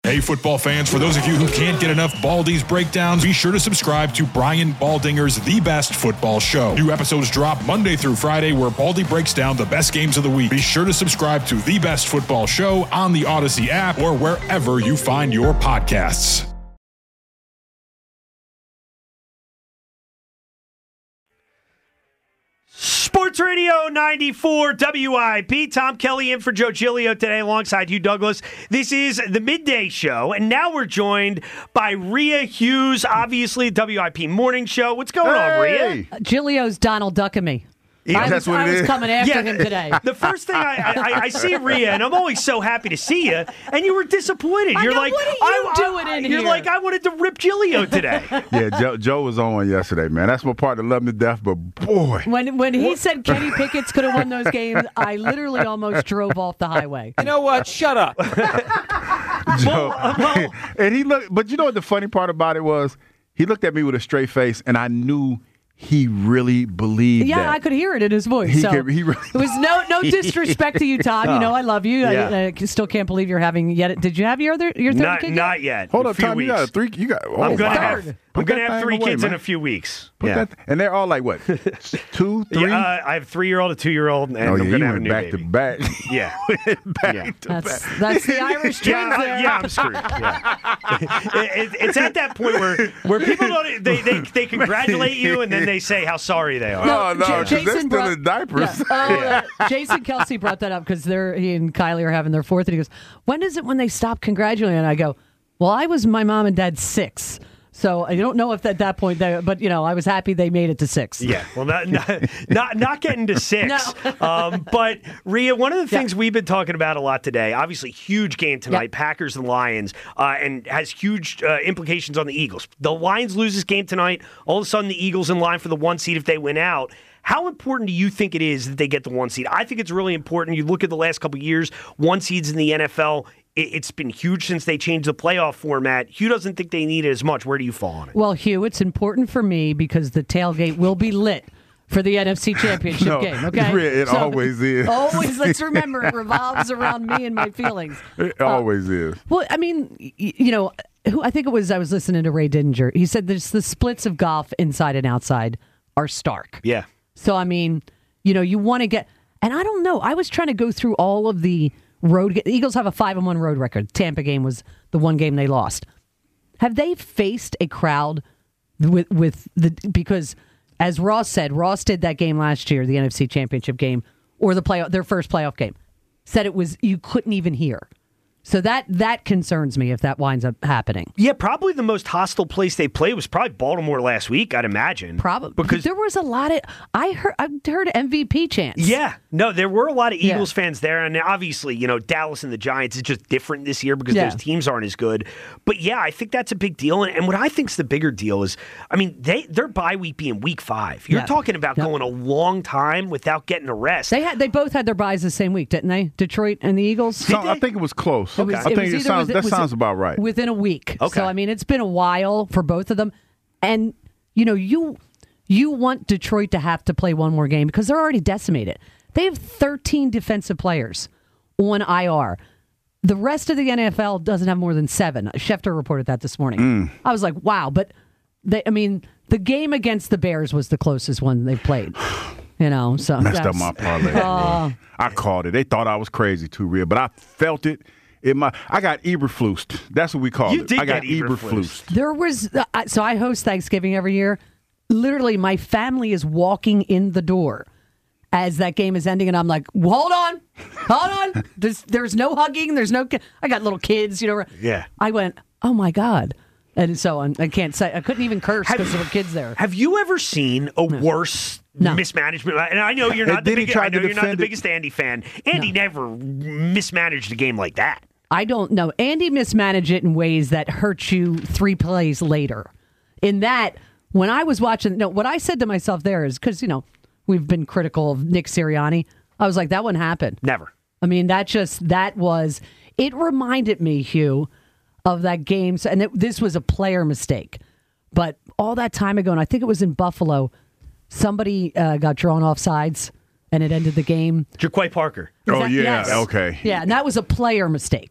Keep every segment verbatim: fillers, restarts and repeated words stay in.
Hey, football fans, for those of you who can't get enough Baldy's breakdowns, be sure to subscribe to Brian Baldinger's The Best Football Show. New episodes drop Monday through Friday where Baldy breaks down the best games of the week. Be sure to subscribe to The Best Football Show on the Odyssey app or wherever you find your podcasts. Sports Radio ninety-four W I P. Tom Kelly in for Joe Giglio today alongside Hugh Douglas. This is the midday show, and now we're joined by Rhea Hughes, obviously W I P morning show. What's going hey. on, Rhea? Uh, Giglio's Donald Ducking me. Yeah, I that's was, what I it was is. coming after Yeah, him today. The first thing I, I, I see Rhea, and I'm always so happy to see you, and you were disappointed. I You're know, like, what are you I, doing I, in You're here? like, I wanted to rip Giglio today. Yeah, Joe, Joe was on one yesterday, man. That's my partner, love him to death, but boy. When when he said Kenny Pickett's could have won those games, I literally almost drove off the highway. You know what? Shut up. Joe, and he looked, but you know what the funny part about it was? He looked at me with a straight face, and I knew he really believed Yeah, that. I could hear it in his voice. He so could- he really- it was no no disrespect to you, Tom. You know I love you. Yeah. I, I still can't believe you're having yet. Did you have your other your third Not, kid? not yet. Hold A up, few Tom. You weeks. got a three. You got. Oh, I'm gonna wow. have. I'm Put gonna that have thing three away, kids man. in a few weeks. Put yeah. that, and they're all like what? Two, three. Yeah, uh, I have a three-year-old, a two-year-old, and oh I'm yeah, gonna you have a went new back baby. to back. Yeah. back Yeah. to That's back. that's the Irish twins Yeah, there. I- yeah, I'm screwed. Yeah. it, it, it's at that point where, where people don't they, they they congratulate you and then they say how sorry they are. No, no, J- 'cause they're Jason still brought- in diapers. Yeah. Oh, uh, Jason Kelsey brought that up because they're he and Kylie are having their fourth, and he goes, "When is it when they stop congratulating?" And I go, "Well, I was my mom and dad's six, so I don't know if at that point, they, but you know, I was happy they made it to six." Yeah, well, not not not, not getting to six. um, but Rhea, one of the things Yeah. we've been talking about a lot today, obviously, huge game tonight, Yeah. Packers and Lions, uh, and has huge uh, implications on the Eagles. The Lions lose this game tonight. All of a sudden, the Eagles in line for the one seed if they win out. How important do you think it is that they get the one seed? I think it's really important. You look at the last couple of years, one seeds in the N F L. It's been huge since they changed the playoff format. Hugh doesn't think they need it as much. Where do you fall on it? Well, Hugh, it's important for me because the tailgate will be lit for the N F C Championship No, game. Okay, it always is. Always, let's remember, it revolves around me and my feelings. It always is. Well, I mean, y- you know, who I think it was. I was listening to Ray Didinger. He said there's the splits of golf inside and outside are stark. Yeah. So I mean, you know, you want to get, and I don't know. I was trying to go through all of the road. The Eagles have a five and one road record. Tampa game was the one game they lost. Have they faced a crowd with with the because as Ross said, Ross did that game last year, the N F C Championship game or the play their first playoff game. Said it was you couldn't even hear. So that that concerns me if that winds up happening. Yeah, probably the most hostile place they played was probably Baltimore last week, I'd imagine. Probably because there was a lot of I heard I heard M V P chants. yeah, no, there were a lot of Yeah. Eagles fans there, and obviously, you know, Dallas and the Giants is just different this year because Yeah. those teams aren't as good. But yeah, I think that's a big deal. And, and what I think's the bigger deal is, I mean, they their bye week being week five. You're Yeah. talking about Yep. going a long time without getting a rest. They had they both had their buys the same week, didn't they? Detroit and the Eagles. So, I think it was close. It was- I it think was it either sounds with- that was sounds about right. Within a week. Okay. So I mean, it's been a while for both of them, and you know you you want Detroit to have to play one more game because they're already decimated. They have thirteen defensive players on I R. The rest of the N F L doesn't have more than seven. Schefter reported that this morning. Mm. I was like, wow, but they, I mean, the game against the Bears was the closest one they've played. You know, so Messed up that's- my parlay. Uh, I called it. They thought I was crazy too, real, but I felt it in my. I got Eberflus. That's what we call You it. did I got get Eberflus. There was, uh, I- so I host Thanksgiving every year. Literally, my family is walking in the door as that game is ending, and I'm like, well, hold on, hold on. There's, there's no hugging. There's no, ki- I got little kids, you know. Yeah. I went, oh my God. And so on. I can't say, I couldn't even curse Have- because there were kids there. Have you ever seen a worse No. mismanagement? And I know you're And not the then he biggest. tried I know to you're not the defend it. biggest Andy fan. Andy never mismanaged a game like that. I don't know. Andy mismanaged it in ways that hurt you three plays later. In that, when I was watching, no, what I said to myself there is because, you know, we've been critical of Nick Sirianni. I was like, that wouldn't happen. Never. I mean, that just, that was, it reminded me, Hugh, of that game. So- And it, this was a player mistake. But all that time ago, and I think it was in Buffalo, somebody uh, got drawn off sides and it ended the game. Jaquay Parker. Is Oh, that- yeah. yes. Okay. Yeah, and that was a player mistake.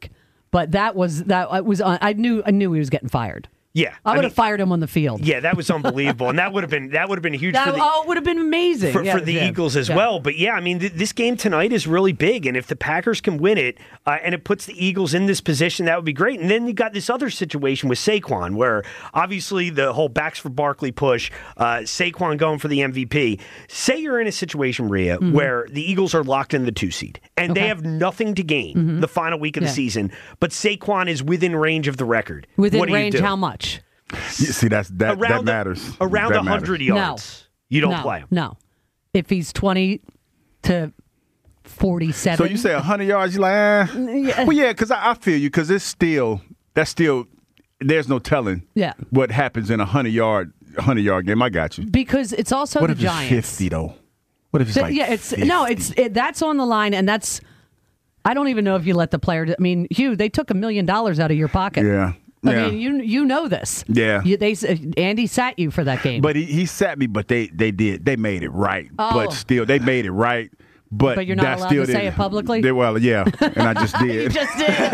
But that was that I was I knew I knew he was getting fired. Yeah, I would I have mean, fired him on the field. Yeah, that was unbelievable, and that would have been that would have been huge That, for the oh, it would have been amazing for, yeah, for the yeah, Eagles as yeah. well. But yeah, I mean, th- this game tonight is really big, and if the Packers can win it, uh, and it puts the Eagles in this position, that would be great. And then you got this other situation with Saquon, where obviously the whole backs for Barkley push, uh, Saquon going for the M V P. Say you're in a situation, Rhea, mm-hmm. where the Eagles are locked in the two seed, and okay. they have nothing to gain mm-hmm. the final week of yeah. the season, but Saquon is within range of the record. Within what do range, you do? how much? You see, that's that around that matters. The, around that one hundred matters. yards. No. You don't no, play him. No. If he's twenty to forty-seven. So you say one hundred yards, you're like, eh. Yeah. Well, yeah, because I, I feel you, because it's still, that's still, there's no telling Yeah. what happens in a one hundred-yard one hundred-yard game. I got you. Because it's also What the if Giants. it's fifty, though? What if it's So, like yeah, it's fifty? no, it's it, that's on the line, and that's. I don't even know if you let the player. I mean, Hugh, they took a million dollars out of your pocket. Yeah. I yeah. mean, you you know this. Yeah. You, they Andy sat you for that game. But he, he sat me, but they, they did. They made it right. Oh. But still, they made it right. But, But you're not that allowed still to say didn't- it publicly? They, well, yeah, and I just did. you just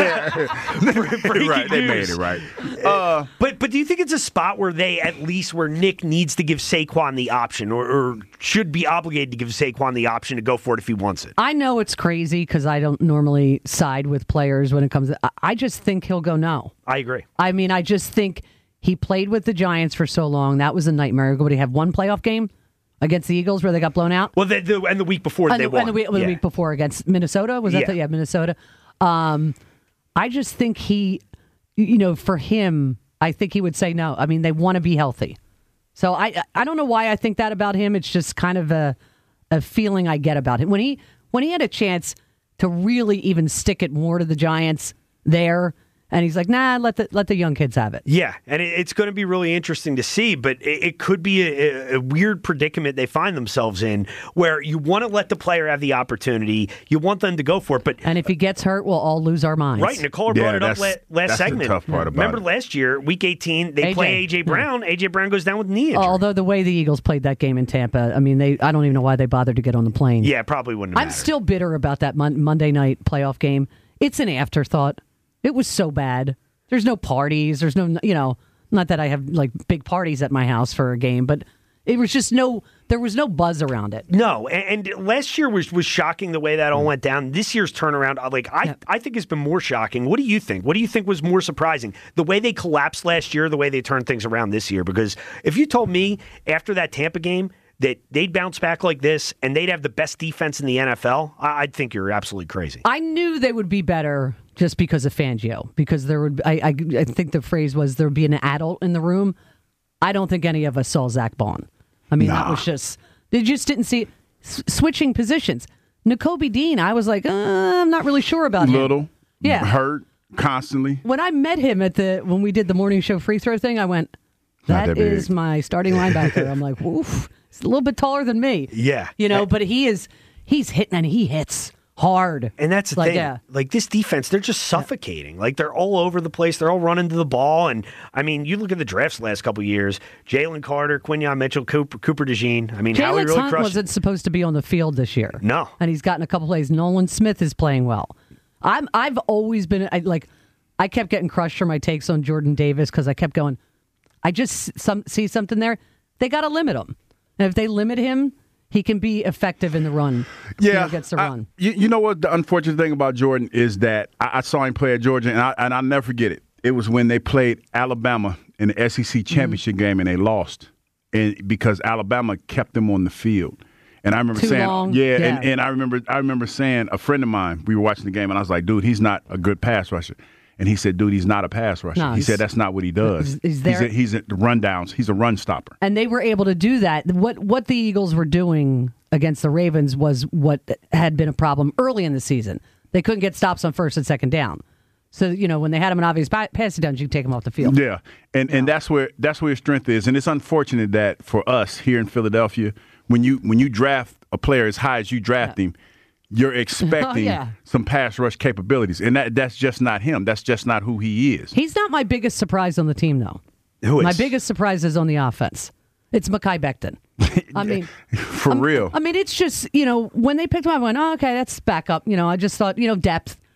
did. Breaking right, they news. made it right. Uh, But but do you think it's a spot where they at least where Nick needs to give Saquon the option, or, or should be obligated to give Saquon the option to go for it if he wants it? I know it's crazy because I don't normally side with players when it comes to. I- I just think he'll go no. I agree. I mean, I just think he played with the Giants for so long. That was a nightmare. Would he have one playoff game against the Eagles where they got blown out? Well, the, the, and the week before And they the, won. and the, week, the Yeah. week before against Minnesota. Was that Yeah. the, yeah, Minnesota? Um, I just think he, you know, for him, I think he would say no. I mean, they want to be healthy. So I I don't know why I think that about him. It's just kind of a a feeling I get about him. When he when he had a chance to really even stick it more to the Giants there, and he's like, nah, let the let the young kids have it. Yeah, and it, it's going to be really interesting to see, but it, it could be a, a weird predicament they find themselves in where you want to let the player have the opportunity, you want them to go for it, but And if he gets hurt, we'll all lose our minds. right, Nicole Yeah, brought it up that's- la- last that's the segment. tough part about Remember it. last year, week eighteen, they A J. play A J Brown. A J Brown goes down with knee injury. Although the way the Eagles played that game in Tampa, I mean, they I don't even know why they bothered to get on the plane. yeah, probably wouldn't have I'm mattered. still bitter about that mon- Monday night playoff game. It's an afterthought. It was so bad. There's no parties. There's no, you know, not that I have like big parties at my house for a game, but it was just no, there was no buzz around it. No, and, and last year was was shocking the way that all went down. This year's turnaround, like I, Yep. I think has been more shocking. What do you think? What do you think was more surprising? The way they collapsed last year, the way they turned things around this year? Because if you told me after that Tampa game that they'd bounce back like this and they'd have the best defense in the N F L, I, I'd think you're absolutely crazy. I knew they would be better just because of Fangio, because there would, I, I, I think the phrase was there would be an adult in the room. I don't think any of us saw Zach Bond. I mean, that Nah. was just, they just didn't see S- switching positions. N'Kobe Dean, I was like, uh, I'm not really sure about him. little, Yeah. hurt constantly. When I met him at the when we did the morning show free throw thing, I went, Not "That that big. is my starting linebacker." I'm like, "Oof, he's a little bit taller than me." Yeah. you know, but he is he's hitting and he hits hard. And that's the Like, thing. yeah. Like this defense, they're just suffocating. Like they're all over the place. They're all running to the ball. And I mean, you look at the drafts the last couple of years: Jalen Carter, Quinyon Mitchell, Cooper, Cooper DeJean. I mean, how he Jalen really Hunt crushed. wasn't supposed to be on the field this year. No. and he's gotten a couple plays. Nolan Smith is playing well. I'm I've always been I, like I kept getting crushed for my takes on Jordan Davis because I kept going. I just some see something there. They got to limit him, and if they limit him, he can be effective in the run. you Yeah, know, against the I- run. you, you know what? The unfortunate thing about Jordan is that I, I saw him play at Georgia, and I and I'll never forget it. It was when they played Alabama in the S E C championship Mm-hmm. game, and they lost, and because Alabama kept them on the field. And I remember Too saying, long? yeah, Yeah. And, and I remember I remember saying, a friend of mine, we were watching the game, and I was like, dude, he's not a good pass rusher. And he said, dude, he's not a pass rusher. No, he he's- said that's not what he does. he's- he's there- a, he's a rundowns. He's a run stopper. And they were able to do that. What what the Eagles were doing against the Ravens was what had been a problem early in the season. They couldn't get stops on first and second down. So, you know, when they had him in obvious pa- passing downs, you could take him off the field. Yeah, and and that's where that's where his strength is, and it's unfortunate that for us here in Philadelphia, when you when you draft a player as high as you draft him, you're expecting yeah. some pass rush capabilities, and that that's just not him. That's just not who he is. He's not my biggest surprise on the team, though. Who is? My biggest surprise is on the offense. It's Mekhi Becton. I mean, For I'm- real. I mean, it's just, you know, when they picked him up, I went, oh, okay, that's back up. You know, I just thought, you know, depth.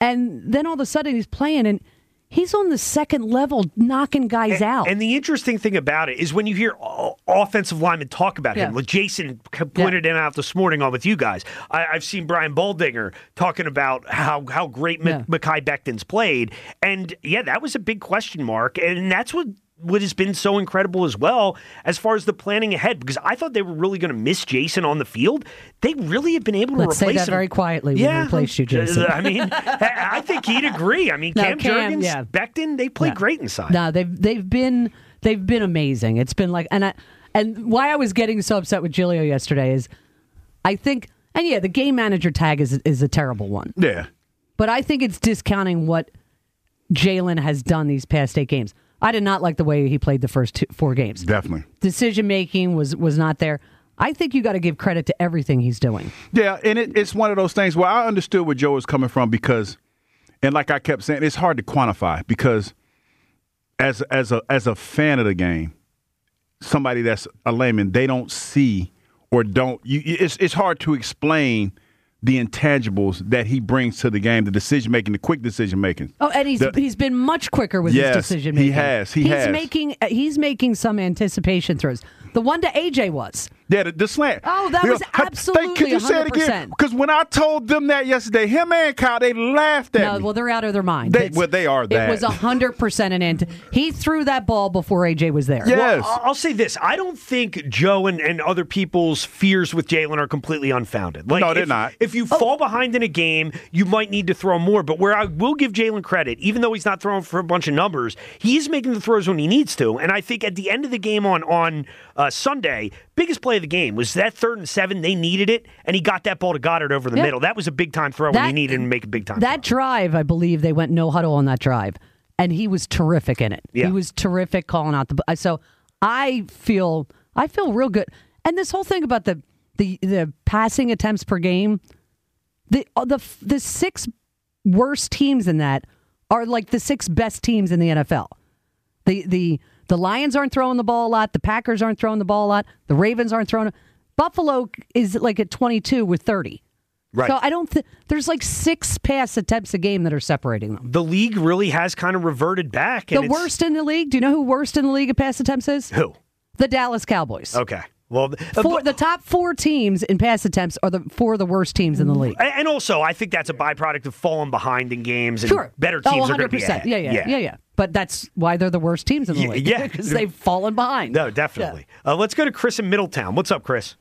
And then all of a sudden he's playing and he's on the second level knocking guys and, out. And the interesting thing about it is when you hear offensive linemen talk about yeah. him, like Jason pointed yeah. him out this morning on with you guys. I, I've seen Brian Baldinger talking about how, how great yeah. Mekhi Becton's played. And, yeah, that was a big question mark. And that's what what has been so incredible as well as far as the planning ahead, because I thought they were really going to miss Jason on the field. They really have been able to Let's replace him. Let's say that him. very quietly. We yeah. replaced you, Jason. I mean, I think he'd agree. I mean, no, Cam, Cam Jurgens, yeah. Becton, they play yeah. great inside. No, they've they've been they've been amazing. It's been like, and I and why I was getting so upset with Giglio yesterday is, I think, and yeah, the game manager tag is is a terrible one. Yeah, but I think it's discounting what Jalen has done these past eight games. I did not like the way he played the first two, four games. Definitely. Decision making was was not there. I think you got to give credit to everything he's doing. Yeah, and it, it's one of those things where I understood where Joe was coming from because, and like I kept saying, it's hard to quantify because as as a as a fan of the game, somebody that's a layman, they don't see or don't. You, it's it's hard to explain the intangibles that he brings to the game, the decision making, the quick decision making. Oh, and he's the, he's been much quicker with yes, his decision making. He has. He he's has. making he's making some anticipation throws. The one to A J was. Yeah, the, the slant. Oh, that you was know, absolutely Could you say it again? Because when I told them that yesterday, him and Kyle, they laughed at no, me. well, they're out of their mind. They, well, they are that. It was one hundred percent an ant. He threw that ball before A J was there. Yes. Well, I'll say this. I don't think Joe and, and other people's fears with Jalen are completely unfounded. Like, no, they're if, not. If you oh. fall behind in a game, you might need to throw more. But where I will give Jalen credit, even though he's not throwing for a bunch of numbers, he is making the throws when he needs to. And I think at the end of the game on, on uh, Sunday, biggest play of the game was that third and seven. They needed it, and he got that ball to Goddard over the yeah. middle. That was a big-time throw that, when he needed to make a big-time That throw. drive, I believe, they went no huddle on that drive, and he was terrific in it. Yeah. He was terrific calling out the. So I feel I feel real good. And this whole thing about the the, the passing attempts per game, the the the six worst teams in that are like the six best teams in the N F L. The the the Lions aren't throwing the ball a lot. The Packers aren't throwing the ball a lot. The Ravens aren't throwing. Buffalo is like at twenty-two with thirty. Right. So I don't think there's like six pass attempts a game that are separating them. The league really has kind of reverted back. The worst in the league. Do you know who worst in the league at pass attempts is? Who? The Dallas Cowboys. Okay. Well, uh, four, the top four teams in pass attempts are the four of the worst teams in the league. And also, I think that's a byproduct of falling behind in games. And sure. better teams oh, are going to be ahead. Yeah, yeah, yeah, yeah, yeah. But that's why they're the worst teams in the yeah, league. Yeah, because they've fallen behind. No, definitely. Yeah. Uh, let's go to Chris in Middletown. What's up, Chris?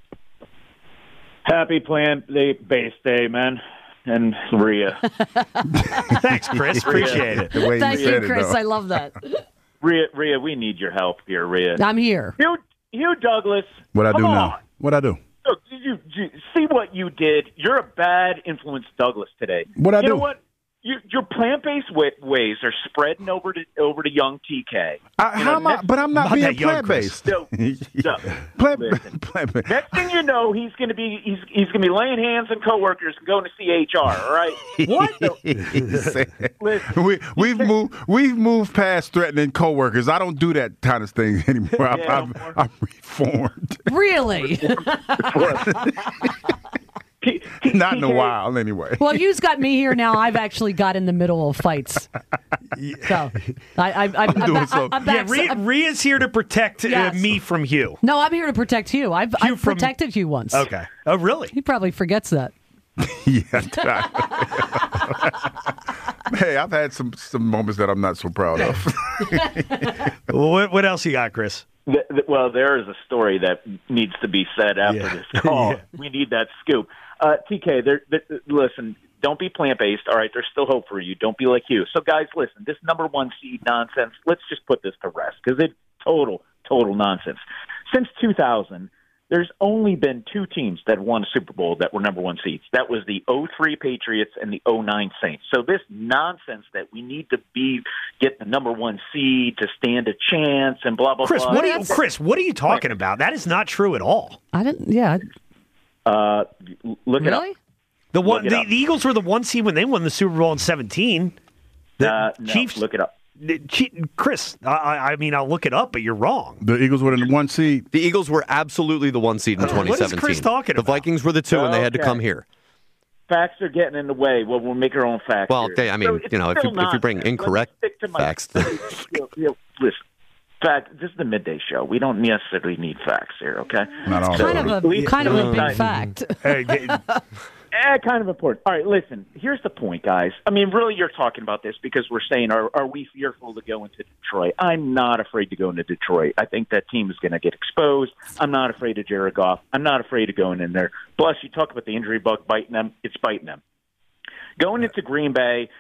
Happy plant-based day, man. And Rhea. Thanks, Chris. Appreciate it. The way Thank you, you, said Chris. It, I love that. Rhea, Rhea, we need your help here, Rhea. I'm here. Hugh, Hugh Douglas. What I do come now? on. What I do? Look, you, you see what you did. You're a bad influence, Douglas, today. What I you do? know what? You, your plant-based ways are spreading over to over to young T K. I, how am I, but I'm not, not being plant-based. So, so, plant, listen, plant-based. Next thing you know, he's going to be he's he's going to be laying hands on coworkers and going to see H R. All right? What? So, listen, we we've moved we've moved past threatening coworkers. I don't do that kind of thing anymore. I'm, Yeah, I'm, I'm reformed. Really? Not in a while, anyway. Well, you've got me here now. I've actually got in the middle of fights. So I, I, I, I'm, doing I'm, so. I'm Yeah, back. Rhea, Rhea's here to protect uh, Yes. me from Hugh. No, I'm here to protect you. I've, Hugh I've from- protected you once. Okay. Oh, really? He probably forgets that. Yeah. Hey, I've had some some moments that I'm not so proud of. what, what else you got, Chris? The, the, well, there is a story that needs to be said after Yeah. this call. Yeah. We need that scoop. Uh, T K, there, there, listen, don't be plant-based. All right, there's still hope for you. Don't be like you. So, guys, listen, this number one seed nonsense, let's just put this to rest because it's total, total nonsense. Since two thousand, there's only been two teams that won a Super Bowl that were number one seeds. That was the oh three Patriots and the oh nine Saints. So this nonsense that we need to be get the number one seed to stand a chance and blah, blah, Chris, blah. what are you, Chris, what are you talking about? That is not true at all. I didn't. Yeah. Uh, look it up. Really? The one, Look it the, up. the Eagles were the one seed when they won the Super Bowl in seventeen. The Uh, no, Chiefs. look it up. the Chief, Chris, I, I mean, I'll look it up, but you're wrong. The Eagles were the one seed. The Eagles were absolutely the one seed in Uh, twenty seventeen. what is Chris talking The about? Vikings were the two, and they had to Okay. come here. facts are getting in the way. Well, we'll make our own facts. Well, here. they, I mean, So you know, if you, if you bring incorrect facts, you know, you know, listen. Fact, this is the midday show. We don't necessarily need facts here, okay? Not all Kind the of a kind of a big fact. Eh, kind of important. All right, listen, here's the point, guys. I mean, really, you're talking about this because we're saying, are, are we fearful to go into Detroit? I'm not afraid to go into Detroit. I think that team is going to get exposed. I'm not afraid of Jared Goff. I'm not afraid of going in there. Plus, you talk about the injury bug biting them. It's biting them. Going into Green Bay,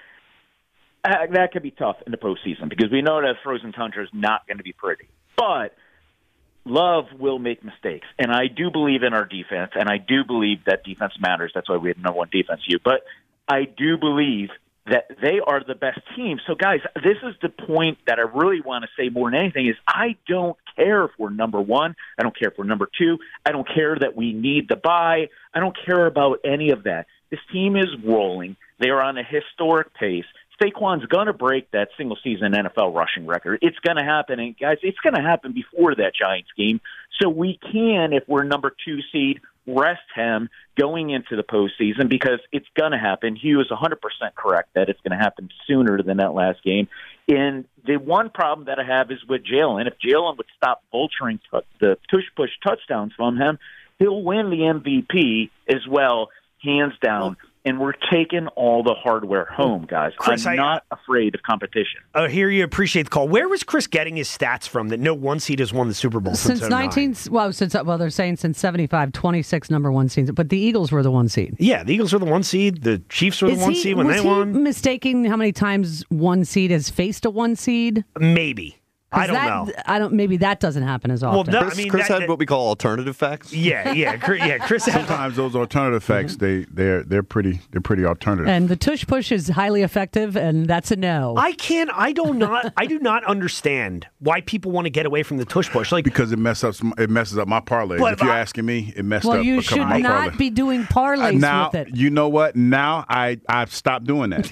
uh, that could be tough in the postseason because we know that frozen tundra is not going to be pretty. But Love will make mistakes, and I do believe in our defense, and I do believe that defense matters. That's why we had number one defense, you. But I do believe that they are the best team. So, guys, this is the point that I really want to say more than anything is I don't care if we're number one. I don't care if we're number two. I don't care that we need the bye. I don't care about any of that. This team is rolling. They are on a historic pace. Saquon's going to break that single-season N F L rushing record. It's going to happen. And, guys, it's going to happen before that Giants game. So we can, if we're number two seed, rest him going into the postseason because it's going to happen. He was one hundred percent correct that it's going to happen sooner than that last game. And the one problem that I have is with Jalen. If Jalen would stop vulturing t- the push-push touchdowns from him, he'll win the M V P as well, hands down. And we're taking all the hardware home, guys. Chris, I'm I, not afraid of competition. I hear you. Appreciate the call. Where was Chris getting his stats from that no one seed has won the Super Bowl since Since nineteen, well, since well, they're saying since seventy-five, twenty-six number one seeds, but the Eagles were the one seed. Yeah, the Eagles were the one seed. The Chiefs were the Is one he, seed when was they he won. mistaking how many times one seed has faced a one seed? Maybe. I don't that, know. I don't. Maybe that doesn't happen as often. no, Chris, I mean, Chris that- had that- what we call alternative facts. Yeah, yeah, Chris, yeah. Chris had Sometimes those alternative facts they they're they're pretty they're pretty alternative. And the tush push is highly effective, and that's a no. I can't. I do not. I do not understand why people want to get away from the tush push. Like because it messes up it messes up my parlays. But If you're I- asking me, it messed well, up you a couple should of my not parlays. be doing parlays Uh, now, with it. you know what? Now I I've stopped doing that.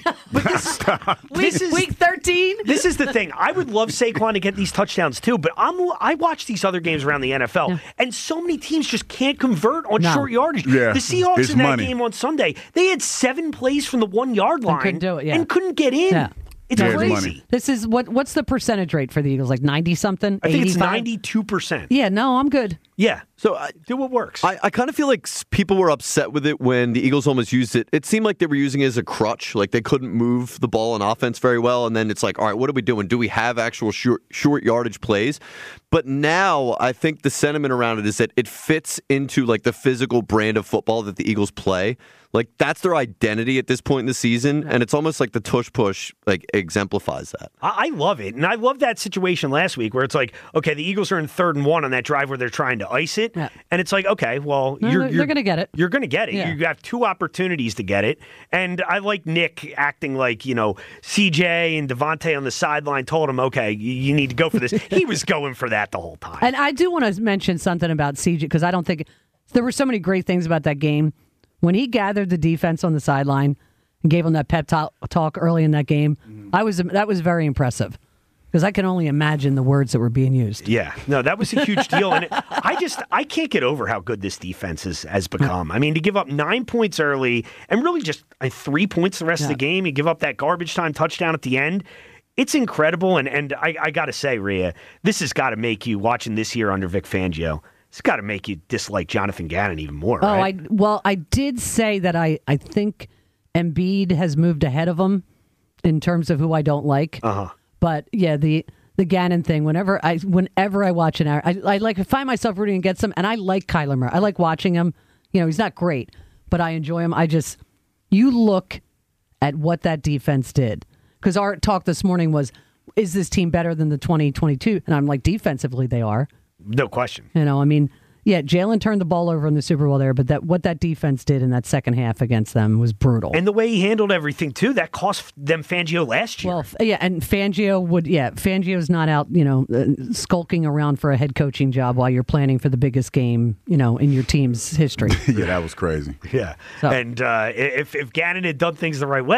Week, this is- week thirteen. this is the thing. I would love Saquon to get these touchdowns too, but I'm. I watch these other games around the N F L, Yeah. and so many teams just can't convert on No. short yardage. Yeah, the Seahawks it's in that money. game on Sunday, they had seven plays from the one yard line couldn't do it, yeah. and couldn't get in. Yeah. It's Yeah, it's crazy. money. This is what? What's the percentage rate for the Eagles? Like ninety something? I think it's eighty-five? ninety-two percent. Yeah, no, I'm good. Yeah. So I, Do what works. I, I kind of feel like s- people were upset with it when the Eagles almost used it. It seemed like they were using it as a crutch, like they couldn't move the ball on offense very well. And then it's like, all right, what are we doing? Do we have actual short, short yardage plays? But now I think the sentiment around it is that it fits into like the physical brand of football that the Eagles play. Like that's their identity at this point in the season, and it's almost like the tush push like exemplifies that. I I love it. And I love that situation last week where it's like, okay, the Eagles are in third and one on that drive where they're trying to ice it. Yeah. And it's like, okay, well, No, you're, they're- you're they're gonna get it. You're going to get it. Yeah. You have two opportunities to get it. And I like Nick acting like, you know, C J and Devontae on the sideline told him, okay, you, you need to go for this. He was going for that the whole time. And I do want to mention something about C J because I don't think there were so many great things about that game. When he gathered the defense on the sideline and gave them that pep talk, talk early in that game, Mm-hmm. I was that was very impressive because I can only imagine the words that were being used. Yeah, no, that was a huge deal, and it, I just I can't get over how good this defense has, has become. I mean, to give up nine points early and really just uh, three points the rest of the game, you give up that garbage time touchdown at the end. It's incredible, and and I, I got to say, Rhea, this has got to make you watching this year under Vic Fangio. It's got to make you dislike Jonathan Gannon even more. Oh, right? I well, I did say that I I think Embiid has moved ahead of him in terms of who I don't like. Uh-huh. But yeah, the the Gannon thing. Whenever I whenever I watch an hour, I, I like find myself rooting against him, and I like Kyler Murray. I like watching him. You know, he's not great, but I enjoy him. I just you look at what that defense did because our talk this morning was, is this team better than the twenty twenty-two? And I'm like, defensively, they are. No question. You know, I mean, yeah, Jalen turned the ball over in the Super Bowl there, but that what that defense did in that second half against them was brutal. And the way he handled everything, too, that cost them Fangio last year. Well, f- yeah, and Fangio would, yeah, Fangio's not out, you know, uh, skulking around for a head coaching job while you're planning for the biggest game, you know, in your team's history. Yeah, that was crazy. Yeah. So- And uh, if, if Gannon had done things the right way,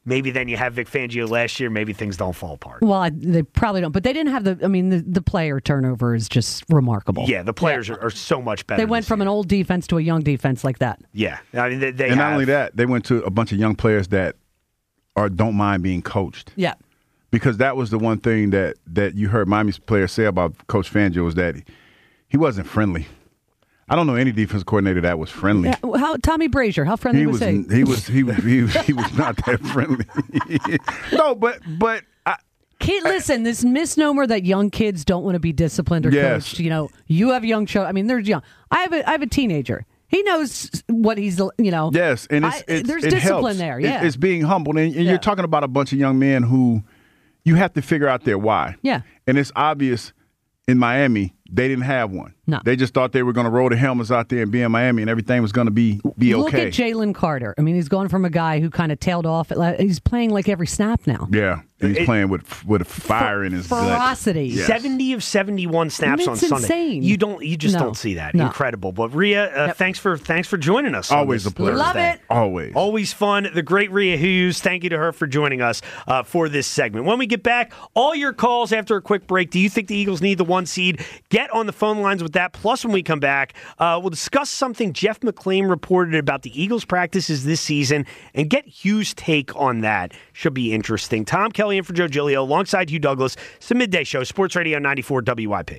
maybe then you have Vic Fangio last year, maybe things don't fall apart. Well, I, they probably don't, but they didn't have the. I mean, the, the player turnover is just remarkable. Yeah, the players yeah. Are, are so much better. They went from year. an old defense to a young defense like that. Yeah, I mean, they, they and have, not only that, they went to a bunch of young players that are don't mind being coached. Yeah, because that was the one thing that that you heard Miami's players say about Coach Fangio was that he wasn't friendly. I don't know any defense coordinator that was friendly. Yeah, how Tommy Brazier? How friendly he was, was he? He was he was he, was, he was not that friendly. no, but but I, Kid, listen, this misnomer that young kids don't want to be disciplined or yes. coached. You know, you have young children. I mean, there's young. I have a I have a teenager. He knows what he's. You know. Yes, and it's, I, it's there's it discipline helps. there. Yeah, it, it's being humbled, and, and yeah. you're talking about a bunch of young men who you have to figure out their why. Yeah, and it's obvious in Miami. They didn't have one. No. They just thought they were going to roll the helmets out there and be in Miami and everything was going to be be Look okay. at Jalen Carter. I mean, he's gone from a guy who kind of tailed off. At, he's playing like every snap now. Yeah, he's It- playing with with fire in his ferocity. gut. Yes. seventy of seventy-one snaps I mean, on it's Sunday. insane. You don't. You just No. don't see that. No. Incredible. But Rhea, uh, Yep. thanks for thanks for joining us. on Always this a pleasure. Love Thursday. it. Always. Always fun. The great Rhea Hughes. Thank you to her for joining us uh, for this segment. When we get back, all your calls after a quick break. Do you think the Eagles need the one seed? Get on the phone lines with that. Plus, when we come back, uh, we'll discuss something Jeff McLean reported about the Eagles' practices this season and get Hughes' take on that. Should be interesting. Tom Kelly in for Joe Giglio alongside Hugh Douglas. It's the Midday Show, Sports Radio ninety-four W I P.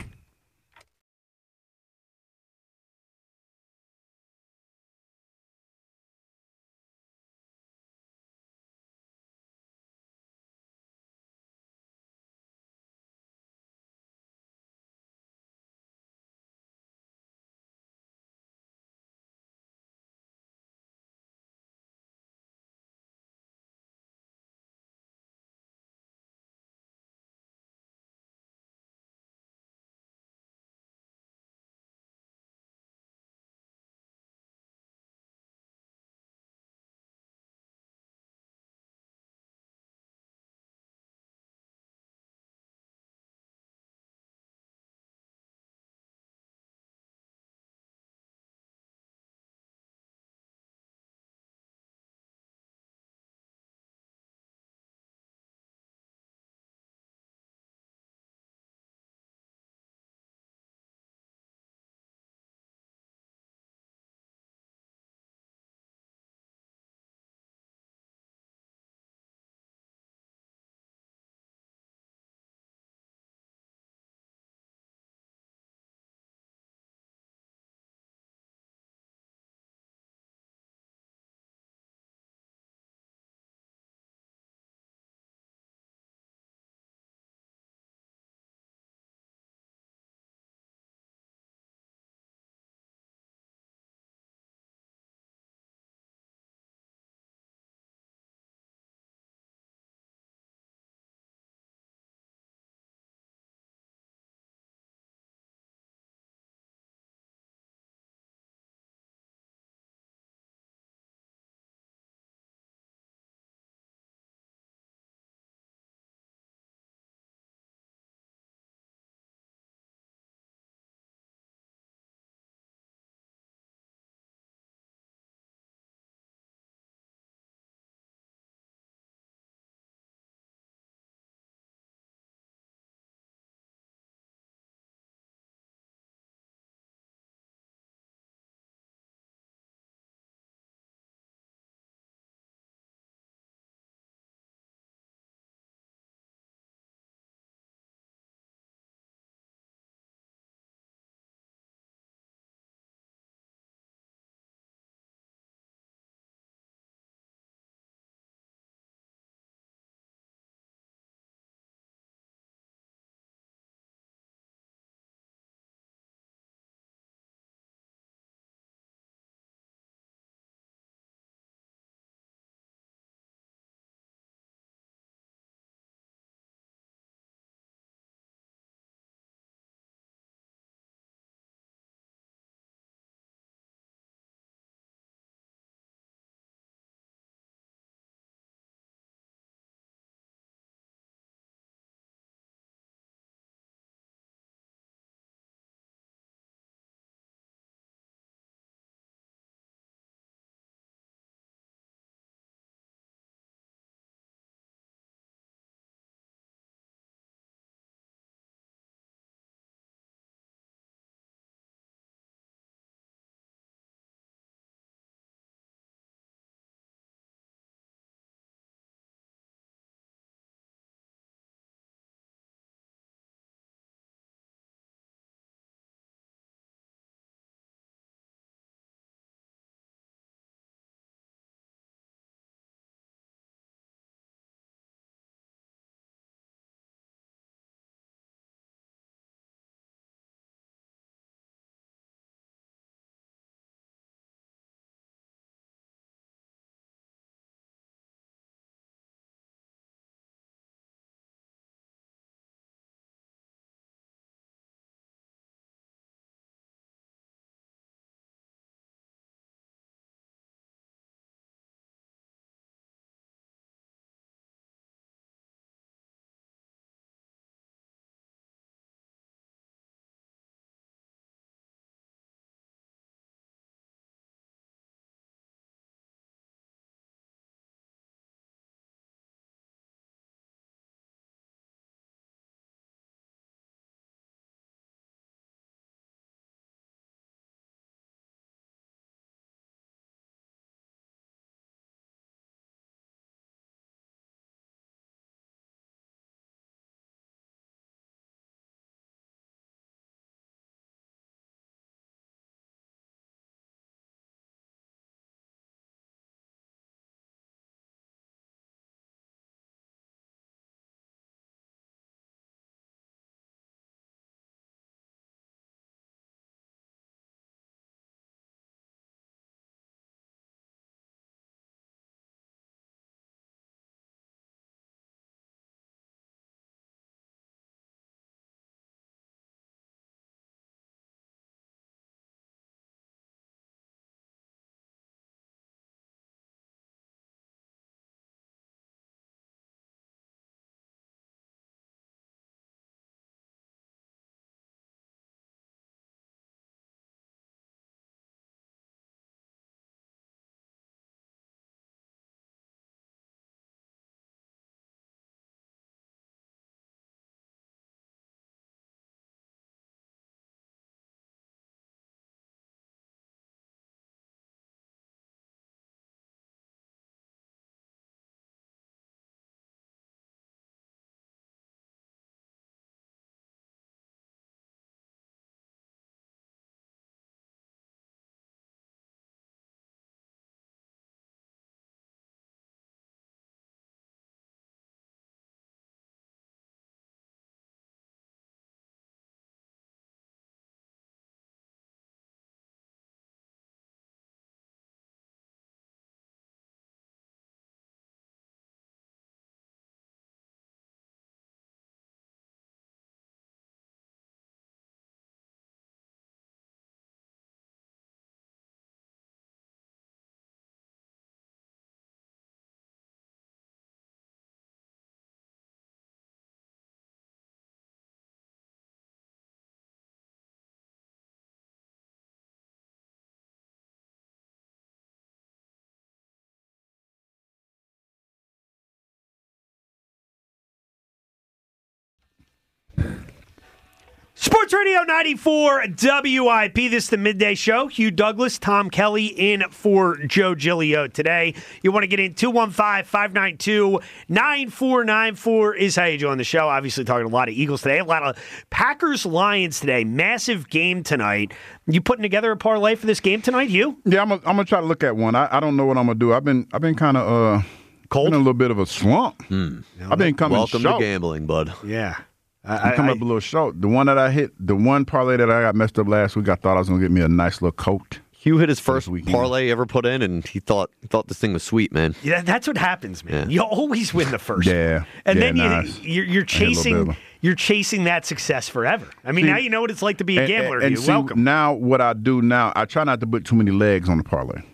Sports Radio ninety-four W I P. This is the Midday Show. Hugh Douglas, Tom Kelly in for Joe Giglio today. You want to get in two one five, five nine two, nine four nine four is how you join the show. Obviously talking a lot of Eagles today, a lot of Packers-Lions today. Massive game tonight. You putting together a parlay for this game tonight, Hugh? Yeah, I'm gonna I'm try to look at one. I, I don't know what I'm gonna do. I've been I've been kind of uh cold, in a little bit of a slump. Hmm. I've been coming Welcome short. to gambling, bud. Yeah. I'm coming up a little short. The one that I hit, the one parlay that I got messed up last week, I thought I was going to get me a nice little coat. Hugh hit his first weekend. parlay ever put in, and he thought he thought this thing was sweet, man. Yeah, that's what happens, man. Yeah. You always win the first Yeah, one. And yeah, then you, nice. you're, you're I hit a little bit chasing of a- you're chasing that success forever. I mean, See, now you know what it's like to be a And- gambler. And, and Hugh. see, Welcome. now what I do now, I try not to put too many legs on the parlay.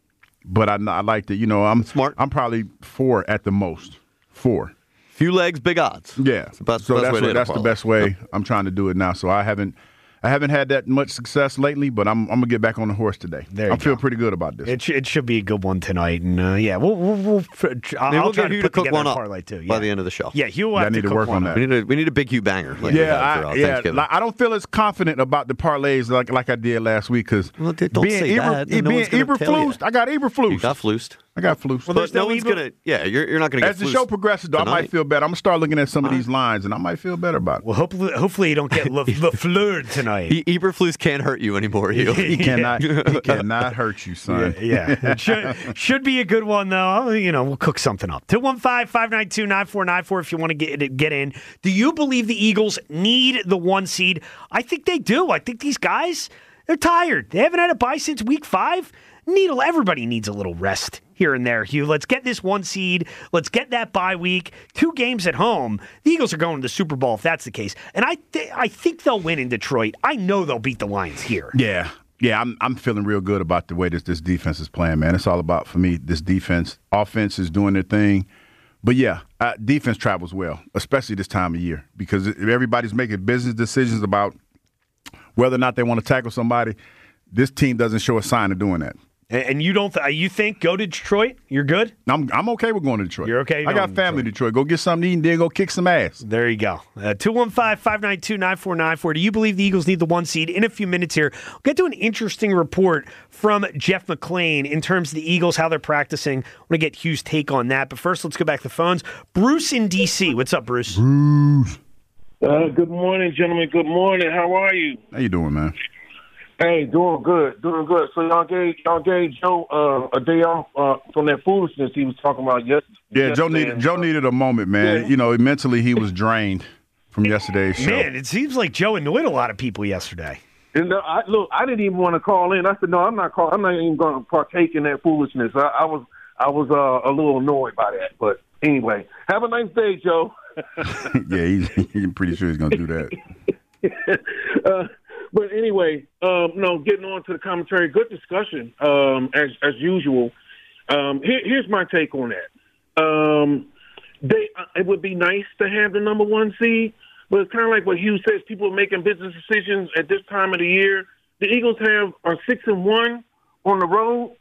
But I, I like to, you know, I'm Smart. I'm probably four at the most. Four. Few legs, big odds. Yeah. It's the best, so best that's way to what, hit a that's the parlay. best way I'm trying to do it now. So I haven't I haven't had that much success lately, but I'm I'm gonna get back on the horse today. There you I feel go. pretty good about this. It, sh- it should be a good one tonight, and uh, yeah, we'll we'll, we'll I'll, Maybe I'll we'll try get to Hugh put to cook together one a up parlay too. by Yeah. the end of the show. Yeah, Hugh will Yeah, I have need to to cook work one on up. that. We need a we need a big Hugh banger. Like we yeah, had for, uh, I, yeah. Thanksgiving. Like, I don't feel as confident about the parlays like like I did last week because Well, dude, don't say that, then no being one's gonna tell you. Eberflus, I got You Eberflus. got flused. I got flus. Well, there's But no no one's Eber- gonna. Yeah, you're you're not gonna get As the flused show progresses, though, I tonight. might feel better. I'm gonna start looking at some of these lines, and I might feel better about it. Well, hopefully, hopefully you don't get Le- Lafleur tonight. E- Eberflus can't hurt you anymore, Hugh. He cannot. He cannot hurt you, son. Yeah, it should, should be a good one, though. You know, we'll cook something up. two one five, five nine two, nine four nine four if you want to get get in. Do you believe the Eagles need the one seed? I think they do. I think these guys, they're tired. They haven't had a bye since week five. Need a- everybody needs a little rest here and there, Hugh. Let's get this one seed. Let's get that bye week. Two games at home. The Eagles are going to the Super Bowl if that's the case. And I, th- I think they'll win in Detroit. I know they'll beat the Lions here. Yeah. Yeah, I'm I'm feeling real good about the way this this defense is playing, man. It's all about, for me, this defense. Offense is doing their thing. But, yeah, uh, defense travels well, especially this time of year, because everybody's making business decisions about whether or not they want to tackle somebody. This team doesn't show a sign of doing that. And, and you don't, th- you think go to Detroit? You're good? I'm I'm okay with going to Detroit. You're okay I got going to family in Detroit. Go get something to eat and then go kick some ass. There you go. Uh, two one five, five nine two, nine four nine four. Do you believe the Eagles need the one seed? In a few minutes here, we'll get to an interesting report from Jeff McClain in terms of the Eagles, how they're practicing. I want to get Hugh's take on that. But first, let's go back to the phones. Bruce in D C. What's up, Bruce? Bruce. Uh, good morning, gentlemen. Good morning. How are you? How you doing, man? Hey, doing good, doing good. So y'all gave y'all gave Joe uh, a day off uh, from that foolishness he was talking about yesterday. Yeah, Joe needed Joe needed a moment, man. Yeah. You know, mentally he was drained from yesterday's show. Man, it seems like Joe annoyed a lot of people yesterday. And uh, I, look, I didn't even want to call in. I said, no, I'm not call. I'm not even going to partake in that foolishness. I, I was I was uh, a little annoyed by that. But anyway, have a nice day, Joe. Yeah, he's, he's pretty sure he's gonna do that. uh, but anyway, um, no, getting on to the commentary. Good discussion, um, as as usual. Um, here, here's my take on that. Um, they, uh, it would be nice to have the number one seed, but it's kind of like what Hugh says. People are making business decisions at this time of the year. The Eagles have are six and one on the road,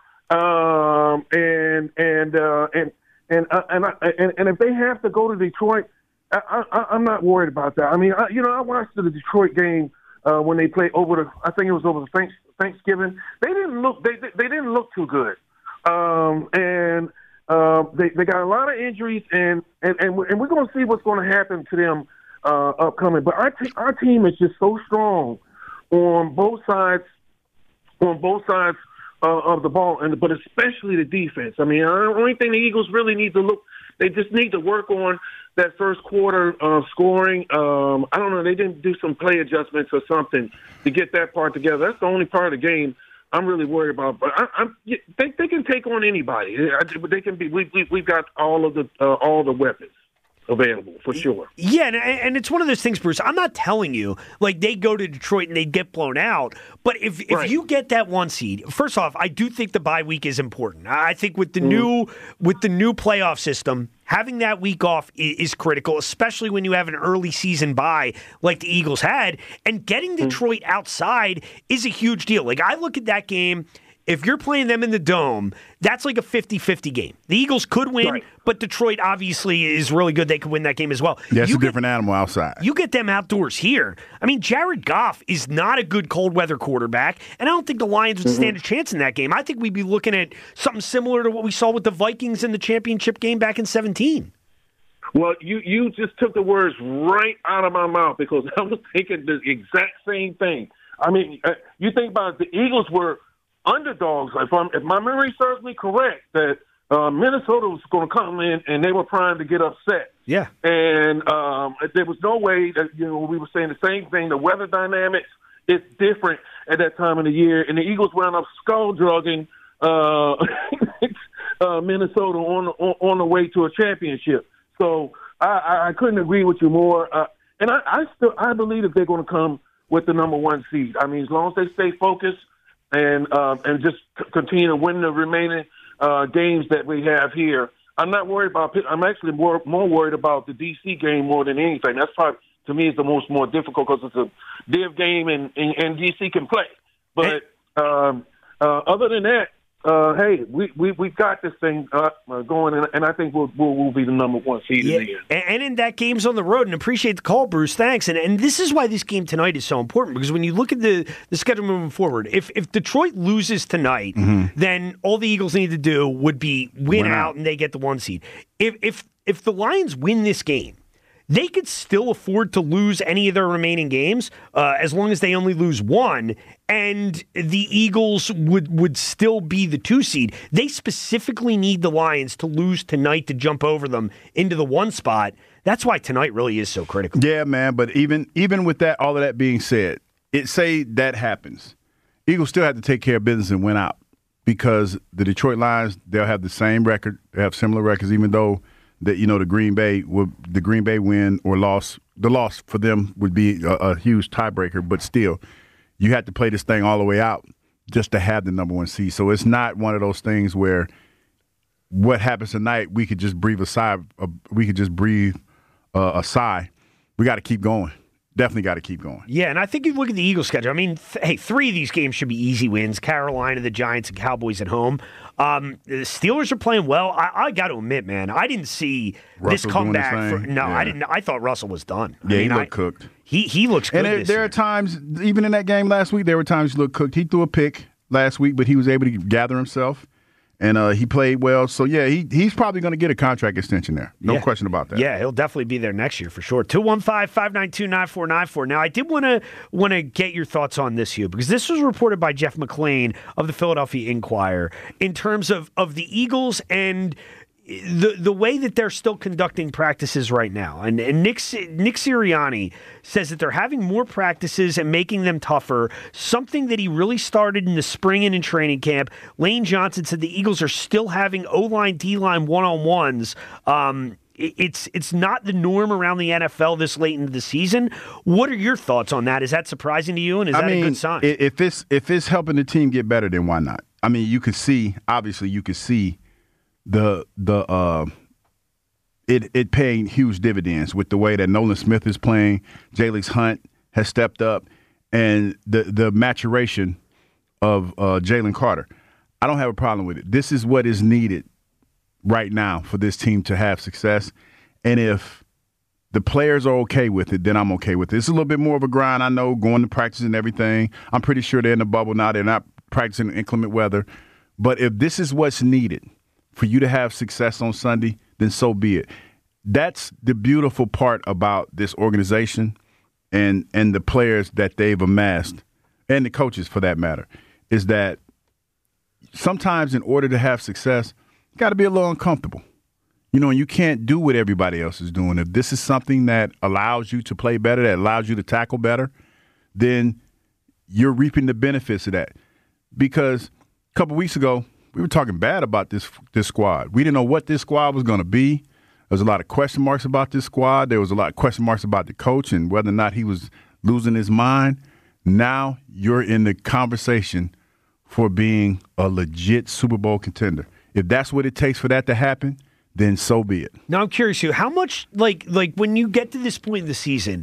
um, and and uh, and and uh, and, I, and and if they have to go to Detroit. I, I, I'm not worried about that. I mean, I, you know, I watched the Detroit game uh, when they played over the. I think it was over the thanks, Thanksgiving. They didn't look. They they didn't look too good, um, and uh, they they got a lot of injuries, and and and we're, and we're going to see what's going to happen to them uh, upcoming. But our te- our team is just so strong on both sides, on both sides uh, of the ball, and but especially the defense. I mean, the only thing the Eagles really need to look. They just need to work on that first quarter uh, scoring. Um, I don't know. They didn't do some play adjustments or something to get that part together. That's the only part of the game I'm really worried about. But I, I'm, they, they can take on anybody. They can be. We, we, we've got all of the uh, all the weapons available for sure. Yeah, and, and it's one of those things, Bruce. I'm not telling you like they go to Detroit and they get blown out. But if if Right. you get that one seed, first off, I do think the bye week is important. I think with the mm. new with the new playoff system, having that week off is, is critical, especially when you have an early season bye like the Eagles had. And getting Detroit mm. outside is a huge deal. Like I look at that game. if you're playing them in the Dome, that's like a fifty-fifty game. The Eagles could win, Right. but Detroit obviously is really good. They could win that game as well. Yeah, it's You a get- different animal outside. You get them outdoors here. I mean, Jared Goff is not a good cold weather quarterback, and I don't think the Lions would stand a chance in that game. I think we'd be looking at something similar to what we saw with the Vikings in the championship game back in seventeen. Well, you, you just took the words right out of my mouth because I was thinking the exact same thing. I mean, uh, you think about it, the Eagles were underdogs. If, I'm, if my memory serves me correct, that uh, Minnesota was going to come in and they were primed to get upset. Yeah. And um, there was no way that, you know, we were saying the same thing. The weather dynamics is different at that time of the year. And the Eagles wound up skull drugging uh, uh, Minnesota on, on on the way to a championship. So I, I, I couldn't agree with you more. Uh, and I, I still I believe that they're going to come with the number one seed. I mean, as long as they stay focused and uh, and just c- continue to win the remaining uh, games that we have here. I'm not worried about. I'm actually more more worried about the D C game more than anything. That's probably to me is the most more difficult because it's a div game and, and, and D C can play. But um, uh, other than that, uh, hey, we we we got this thing uh, going, and, and I think we'll, we'll we'll be the number one seed Yeah, in the end. and, and in that game's on the road, and appreciate the call, Bruce. Thanks. And and this is why this game tonight is so important because when you look at the, the schedule moving forward, if if Detroit loses tonight, then all the Eagles need to do would be win, Win out, out. and they get the one seed. If if if the Lions win this game, they could still afford to lose any of their remaining games uh, as long as they only lose one, and the Eagles would, would still be the two seed. They specifically need the Lions to lose tonight to jump over them into the one spot. That's why tonight really is so critical. Yeah, man. But even even with that, all of that being said, it say that happens, Eagles still have to take care of business and win out because the Detroit Lions, they'll have the same record, they have similar records, even though that you know the Green Bay will the Green Bay win or loss, the loss for them would be a, a huge tiebreaker. But still, you have to play this thing all the way out just to have the number one seed. So it's not one of those things where what happens tonight we could just breathe a sigh. Uh, we could just breathe uh, a sigh. We got to keep going. Definitely got to keep going. Yeah, and I think if you look at the Eagles' schedule, I mean, th- hey, three of these games should be easy wins. Carolina, the Giants, and Cowboys at home. Um, the Steelers are playing well. I, I got to admit, man, I didn't see Russell's this comeback. doing his For, thing. no, Yeah. I didn't. I thought Russell was done. Yeah, I mean, he looked I- cooked. He he looks good. And there, this there year. are times, even in that game last week, there were times he looked cooked. He threw a pick last week, but he was able to gather himself, and uh, he played well. So, yeah, he he's probably going to get a contract extension there. No Yeah. question about that. Yeah, he'll definitely be there next year for sure. two one five, five nine two, nine four nine four. Now, I did want to want to get your thoughts on this, Hugh, because this was reported by Jeff McClain of the Philadelphia Inquirer in terms of, of the Eagles and the the way that they're still conducting practices right now. And, and Nick, Nick Sirianni says that they're having more practices and making them tougher, something that he really started in the spring and in training camp. Lane Johnson said the Eagles are still having O-line, D-line one-on-ones. Um, it- it's it's not the norm around the N F L this late into the season. What are your thoughts on that? Is that surprising to you, and is I that mean, a good sign? i- if it's if it's helping the team get better, then why not? I mean, you could see, obviously, you could see the the uh, it it paying huge dividends with the way that Nolan Smith is playing, Jalix Hunt has stepped up, and the the maturation of uh, Jalen Carter. I don't have a problem with it. This is what is needed right now for this team to have success, and if the players are okay with it, then I'm okay with it. It's a little bit more of a grind, I know, going to practice and everything. I'm pretty sure they're in the bubble now. They're not practicing in inclement weather. But if this is what's needed for you to have success on Sunday, then so be it. That's the beautiful part about this organization and and the players that they've amassed, and the coaches for that matter, is that sometimes in order to have success, you got to be a little uncomfortable. You know, and you can't do what everybody else is doing. If this is something that allows you to play better, that allows you to tackle better, then you're reaping the benefits of that. Because a couple weeks ago, we were talking bad about this this squad. We didn't know what this squad was going to be. There was a lot of question marks about this squad. There was a lot of question marks about the coach and whether or not he was losing his mind. Now you're in the conversation for being a legit Super Bowl contender. If that's what it takes for that to happen, then so be it. Now I'm curious, you how much like like when you get to this point in the season,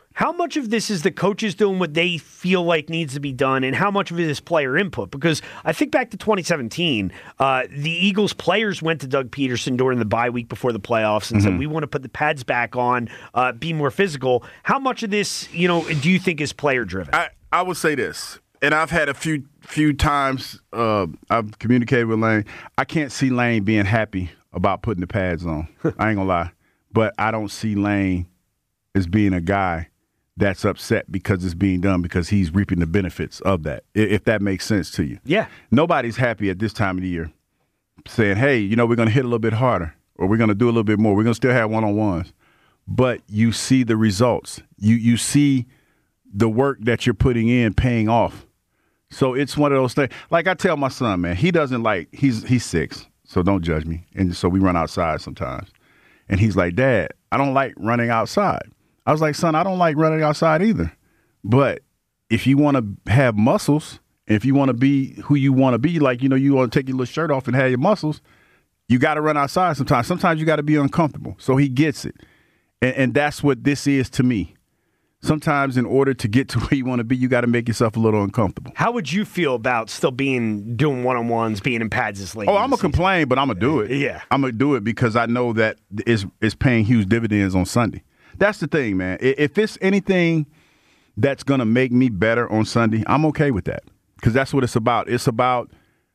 How much of this is the coaches doing what they feel like needs to be done, and how much of it is player input? Because I think back to twenty seventeen, uh, the Eagles players went to Doug Peterson during the bye week before the playoffs and mm-hmm. said, we want to put the pads back on, uh, be more physical. How much of this, you know, do you think is player-driven? I, I would say this, and I've had a few few times uh, I've communicated with Lane. I can't see Lane being happy about putting the pads on. I ain't going to lie. But I don't see Lane as being a guy that's upset because it's being done because he's reaping the benefits of that, if that makes sense to you. Yeah. Nobody's happy at this time of the year saying, hey, you know, we're going to hit a little bit harder or we're going to do a little bit more. We're going to still have one-on-ones. But you see the results. You you see the work that you're putting in paying off. So it's one of those things. Like I tell my son, man, he doesn't like – he's he's six, so don't judge me. And so we run outside sometimes. And he's like, Dad, I don't like running outside. I was like, son, I don't like running outside either. But if you want to have muscles, if you want to be who you want to be, like, you know, you want to take your little shirt off and have your muscles, you got to run outside sometimes. Sometimes you got to be uncomfortable. So he gets it. And, and that's what this is to me. Sometimes in order to get to where you want to be, you got to make yourself a little uncomfortable. How would you feel about still being doing one-on-ones, being in pads this late? Oh, I'm going to complain, but I'm going to do it. Yeah. I'm going to do it because I know that it's, it's paying huge dividends on Sunday. That's the thing, man. If it's anything that's going to make me better on Sunday, I'm okay with that because that's what it's about. It's about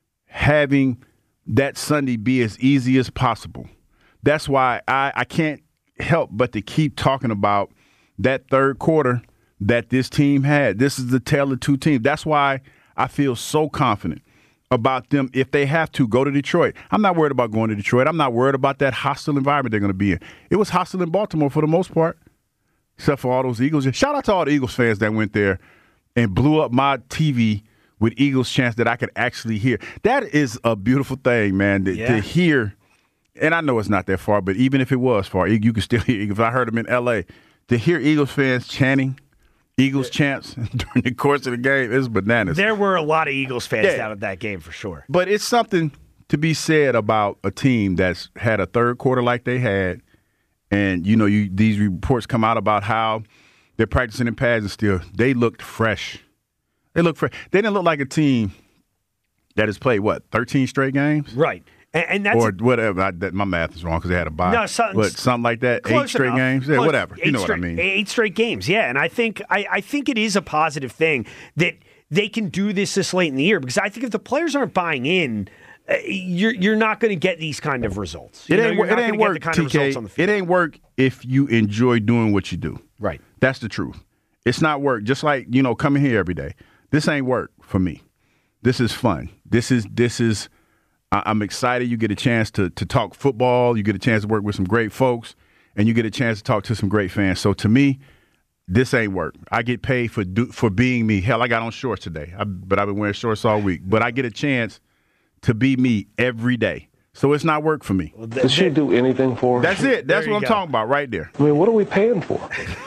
having that Sunday be as easy as possible. That's why I, I can't help but to keep talking about that third quarter that this team had. This is the tale of two teams. That's why I feel so confident about them. If they have to go to Detroit, I'm not worried about going to Detroit. I'm not worried about that hostile environment they're going to be in. It was hostile in Baltimore for the most part, except for all those Eagles. Shout out to all the Eagles fans that went there and blew up my T V with Eagles chants that I could actually hear. That is a beautiful thing, man, to, yeah. to hear. And I know it's not that far, but even if it was far, you could still hear. If I heard them in L A, to hear Eagles fans chanting Eagles chants during the course of the game is bananas. There were a lot of Eagles fans yeah. down at that game for sure. But it's something to be said about a team that's had a third quarter like they had, and you know, you these reports come out about how they're practicing in pads and still they looked fresh. They looked fresh. They didn't look like a team that has played what thirteen straight games, right? And, and that's or a, whatever. I, that, my math is wrong because they had a bye. No, something, but something like that. Eight straight enough. games. Yeah, Close. whatever. Eight You know straight, what I mean? Eight straight games. Yeah, and I think I, I think it is a positive thing that they can do this this late in the year because I think if the players aren't buying in, uh, you're you're not going to get these kind of results. You It know, ain't, you're it not ain't gonna get work, the kind T of results K. on the field. It ain't work if you enjoy doing what you do. Right. That's the truth. It's not work. Just like, you know, coming here every day. This ain't work for me. This is fun. This is this is. I, I'm excited. You get a chance to to talk football. You get a chance to work with some great folks, and you get a chance to talk to some great fans. So to me, this ain't work. I get paid for do, for being me. Hell, I got on shorts today, I, but I've been wearing shorts all week. But I get a chance to be me every day. So it's not work for me. Well, th- Does she do anything for us? That's it. That's There what you I'm go. talking about right there. I mean, what are we paying for?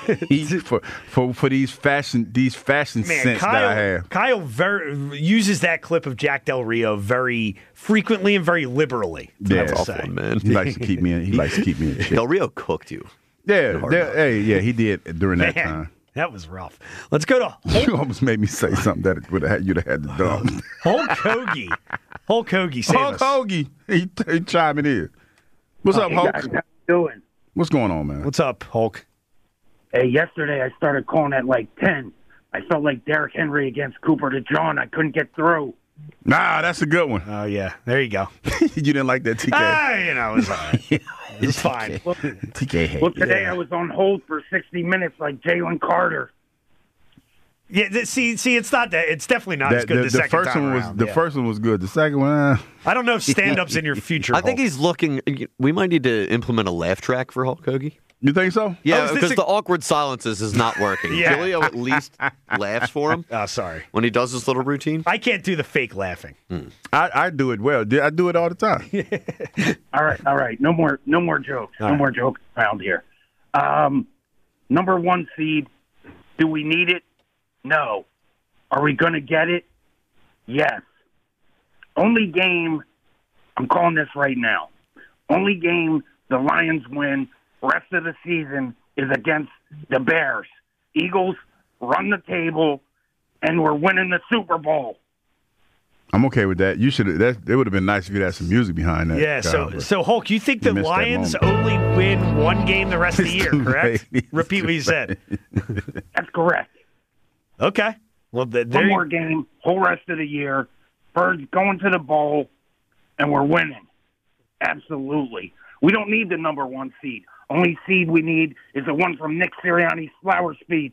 for, for for these fashion these fashion Man, sense Kyle, that I have. Kyle very, uses that clip of Jack Del Rio very frequently and very liberally. Yeah. That's That's say. awful, man. He likes to keep me in. He likes to keep me in shape. Del Rio cooked you. Yeah, hard yeah, knocks. hey, yeah, he did during that Man, time. that was rough. Let's go to You almost made me say something that would have you'd have had to dumb. Hulk Hoagie. Hulk Hoagie, save Hulk us. Hoagie, he, he chiming in. What's up, Hulk? Guys, how you doing? What's going on, man? What's up, Hulk? Hey, yesterday I started calling at like ten. I felt like Derrick Henry against Cooper DeJean. I couldn't get through. Nah, that's a good one. Oh, yeah. There you go. You didn't like that T K. Ah, you know, it was all right. It was fine. T K hate. Well, today Yeah. I was on hold for sixty minutes like Jalen Carter. Yeah, th- see, see, it's not that. It's definitely not as That- good the, the, the second first time one was around, the yeah. first one was good. The second one, uh, I don't know if stand-up's in your future. I think Hulk. he's looking. We might need to implement a laugh track for Hulk Hoagie. you think so? Oh, Yeah, is this because a- the awkward silences is not working. Yeah. Julio at least laughs for him Oh, sorry. when he does his little routine. I can't do the fake laughing. I, I do it well. I do it all the time. All right, all right. No more, no more jokes. All no right. more jokes around here. Um, number one seed. Do we need it? No. Are we going to get it? Yes. Only game. I'm calling this right now. Only game the Lions win rest of the season is against the Bears. Eagles run the table, and we're winning the Super Bowl. I'm okay with that. You should. That it would have been nice if you had some music behind that. Yeah. Kyle, So, so Hulk, you think the missed that Lions moment. only win one game the rest of the It's year? too Correct. late. It's Repeat too what you said. That's correct. Okay. Well, the, there One you- more game, whole rest of the year. Birds going to the bowl, and we're winning. Absolutely. We don't need the number one seed. Only seed we need is the one from Nick Sirianni's flower speech.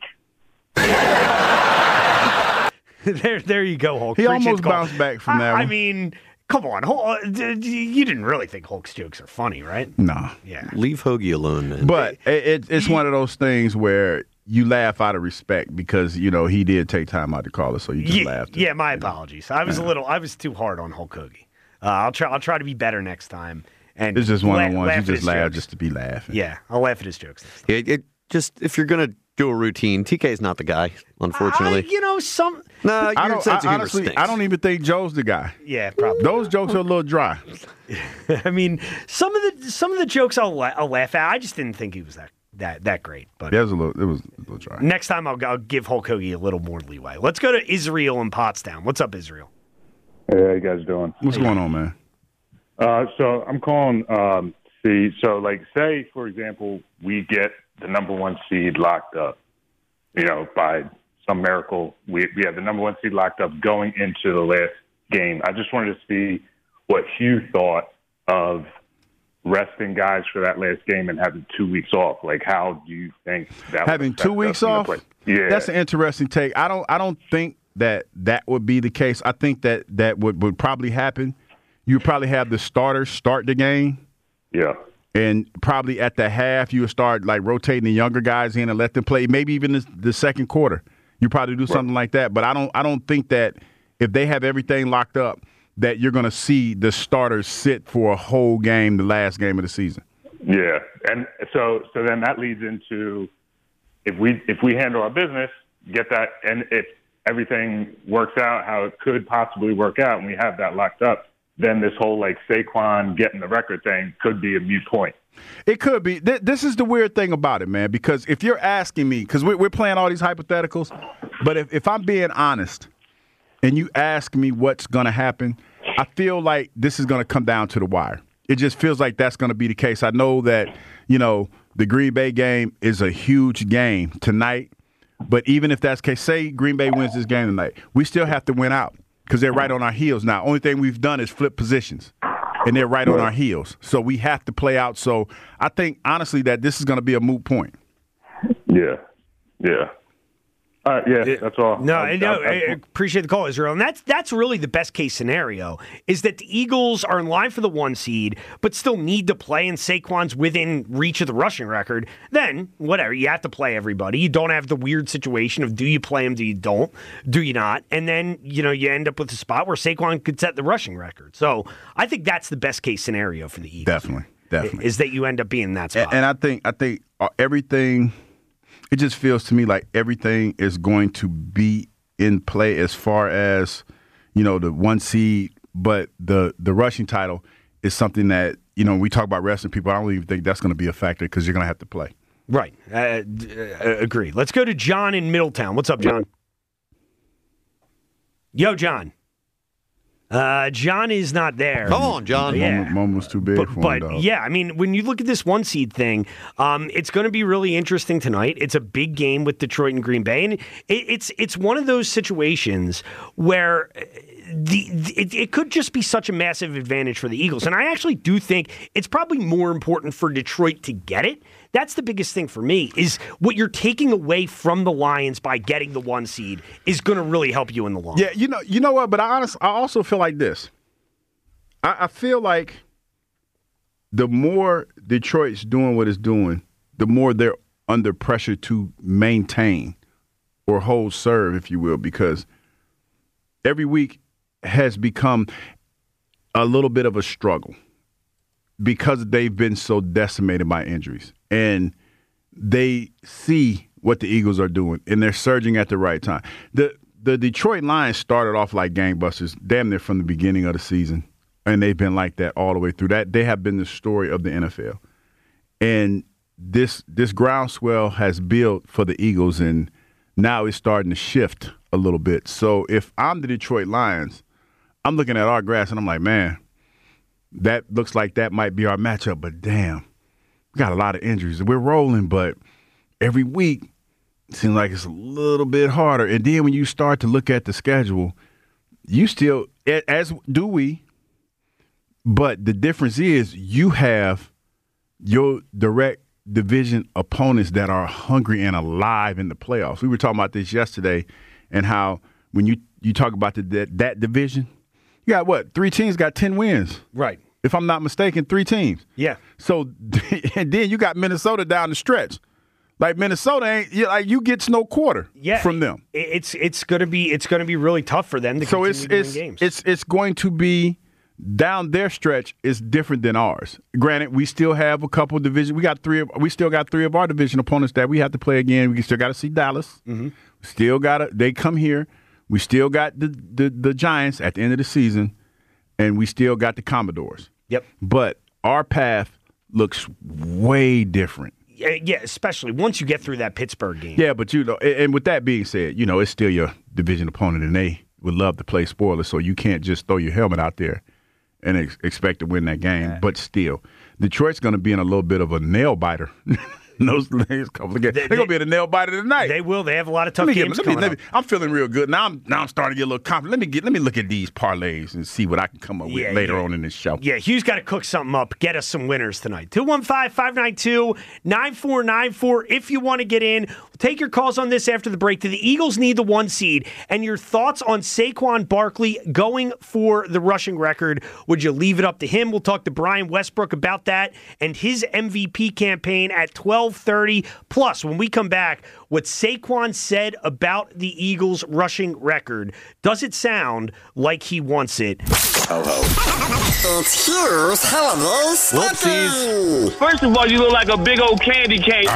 there, there you go, Hulk. He Appreciate almost the call. bounced back from that I, I one. mean, come on. Hul- uh, d- d- You didn't really think Hulk's jokes are funny, right? Nah. Yeah. Leave Hoagie alone, man. But it, it, it's one of those things where you laugh out of respect because, you know, he did take time out to call us, so you just Yeah, laughed. yeah, my apologies. I was a little, I was too hard on Hulk Hoagie. Uh, I'll try, I'll try to be better next time. And It's just one la- of the ones laugh you at just his laugh jokes. just to be laughing. Yeah, I'll laugh at his jokes next time. it, it just if you're gonna do a routine, T K's not the guy, unfortunately. I, you know, some. Nah, I your don't, sense I, of humor honestly, stinks. I don't even think Joe's the guy. Yeah, probably. Those jokes are a little dry. I mean, some of the some of the jokes I'll, la- I'll laugh at. I just didn't think he was that that that great. But It was a little, it was a little dry. next time I'll, I'll give Hulk Hoagie a little more leeway. Let's go to Israel in Pottstown. What's up, Israel? Hey, how you guys doing? What's going on, man? Uh, so I'm calling. Um, see, so like, say for example, we get the number one seed locked up. You know, by some miracle, we we have the number one seed locked up going into the last game. I just wanted to see what Hugh thought of resting guys for that last game and having two weeks off. Like, how do you think that would Having affect two us weeks in the off? play? Yeah, That's an interesting take. I don't I don't think that that would be the case. I think that that would, would probably happen. You probably have the starters start the game, yeah. and probably at the half you would start like rotating the younger guys in and let them play. Maybe even the, the second quarter, you probably do something like that. But I don't I don't think that if they have everything locked up, that you're going to see the starters sit for a whole game, the last game of the season. Yeah, and so so then that leads into if we if we handle our business, get that, and if everything works out how it could possibly work out, and we have that locked up, then this whole like Saquon getting the record thing could be a moot point. It could be. Th- This is the weird thing about it, man, because if you're asking me, because we're, we're playing all these hypotheticals, but if, if I'm being honest and you ask me what's going to happen, I feel like this is going to come down to the wire. It just feels like that's going to be the case. I know that, you know, the Green Bay game is a huge game tonight, but even if that's the case, say Green Bay wins this game tonight, we still have to win out because they're right on our heels now. Only thing we've done is flip positions. And they're right on our heels. So we have to play out. So I think, honestly, that this is going to be a moot point. Yeah, yeah. All right, yeah, that's all. No, I, I, no, I, I appreciate the call, Israel. And that's that's really the best case scenario is that the Eagles are in line for the one seed, but still need to play, and Saquon's within reach of the rushing record. Then, whatever, you have to play everybody. You don't have the weird situation of do you play him, do you don't, do you not? And then, you know, you end up with a spot where Saquon could set the rushing record. So I think that's the best case scenario for the Eagles. Definitely, definitely. Is that you end up being in that spot. And, and I think I think uh, everything, it just feels to me like everything is going to be in play as far as, you know, the one seed, but the, the rushing title is something that, you know, we talk about resting people. I don't even think that's going to be a factor because you're going to have to play. Right. Uh, d- uh, agree. Let's go to John in Middletown. What's up, John? Yo, John. Uh, John is not there. Come on, John. Yeah. Moment, moment was too big But, for him, but dog. yeah, I mean, when you look at this one seed thing, um, it's going to be really interesting tonight. It's a big game with Detroit and Green Bay, and it, it's it's one of those situations where the, the it, it could just be such a massive advantage for the Eagles. And I actually do think it's probably more important for Detroit to get it. That's the biggest thing for me, is what you're taking away from the Lions by getting the one seed is going to really help you in the long Yeah, you know, you know what? But I honest, I also feel like this. I, I feel like the more Detroit's doing what it's doing, the more they're under pressure to maintain or hold serve, if you will, because every week has become a little bit of a struggle because they've been so decimated by injuries. And they see what the Eagles are doing, and they're surging at the right time. The the Detroit Lions started off like gangbusters damn near from the beginning of the season, and they've been like that all the way through. That they have been the story of the N F L. And this this groundswell has built for the Eagles, and now it's starting to shift a little bit. So if I'm the Detroit Lions, I'm looking at our grass and I'm like, man, that looks like that might be our matchup. But damn, we got a lot of injuries. We're rolling, but every week it seems like it's a little bit harder. And then when you start to look at the schedule, you still, as do we, but the difference is you have your direct division opponents that are hungry and alive in the playoffs. We were talking about this yesterday and how when you, you talk about the, that, that division, you got what? Three teams got ten wins. Right. If I'm not mistaken, three teams. Yeah. So, and then you got Minnesota down the stretch. Like Minnesota ain't you like you get no quarter yeah, from them. It's it's gonna be it's gonna be really tough for them to so continue it's to win it's, games. it's it's going to be down their stretch is different than ours. Granted, we still have a couple division. We got three. Of, we still got three of our division opponents that we have to play again. We still got to see Dallas. Mm-hmm. Still got to. They come here. We still got the, the the Giants at the end of the season, and we still got the Commodores. Yep. But our path looks way different. Yeah, especially once you get through that Pittsburgh game. Yeah, but you know, and, and with that being said, you know, it's still your division opponent, and they would love to play spoiler, so you can't just throw your helmet out there and ex- expect to win that game. Yeah. But still, Detroit's going to be in a little bit of a nail biter. Those next couple of games. They, They're going to be in a nail biter tonight. They will. They have a lot of tough let me games get, let coming me, let up. me, I'm feeling real good. Now I'm now I'm starting to get a little confident. Let me get let me look at these parlays and see what I can come up with yeah, later yeah. on in this show. Yeah, Hugh's got to cook something up. Get us some winners tonight. two one five, five nine two, nine four nine four if you want to get in. We'll take your calls on this after the break. Do the Eagles need the one seed? And your thoughts on Saquon Barkley going for the rushing record. Would you leave it up to him? We'll talk to Brian Westbrook about that and his M V P campaign at twelve thirty. Plus, when we come back, what Saquon said about the Eagles' rushing record. Does it sound like he wants it? Oh, oh. It's Hugh's Holiday Whoopsies. First of all, you look like a big old candy cane.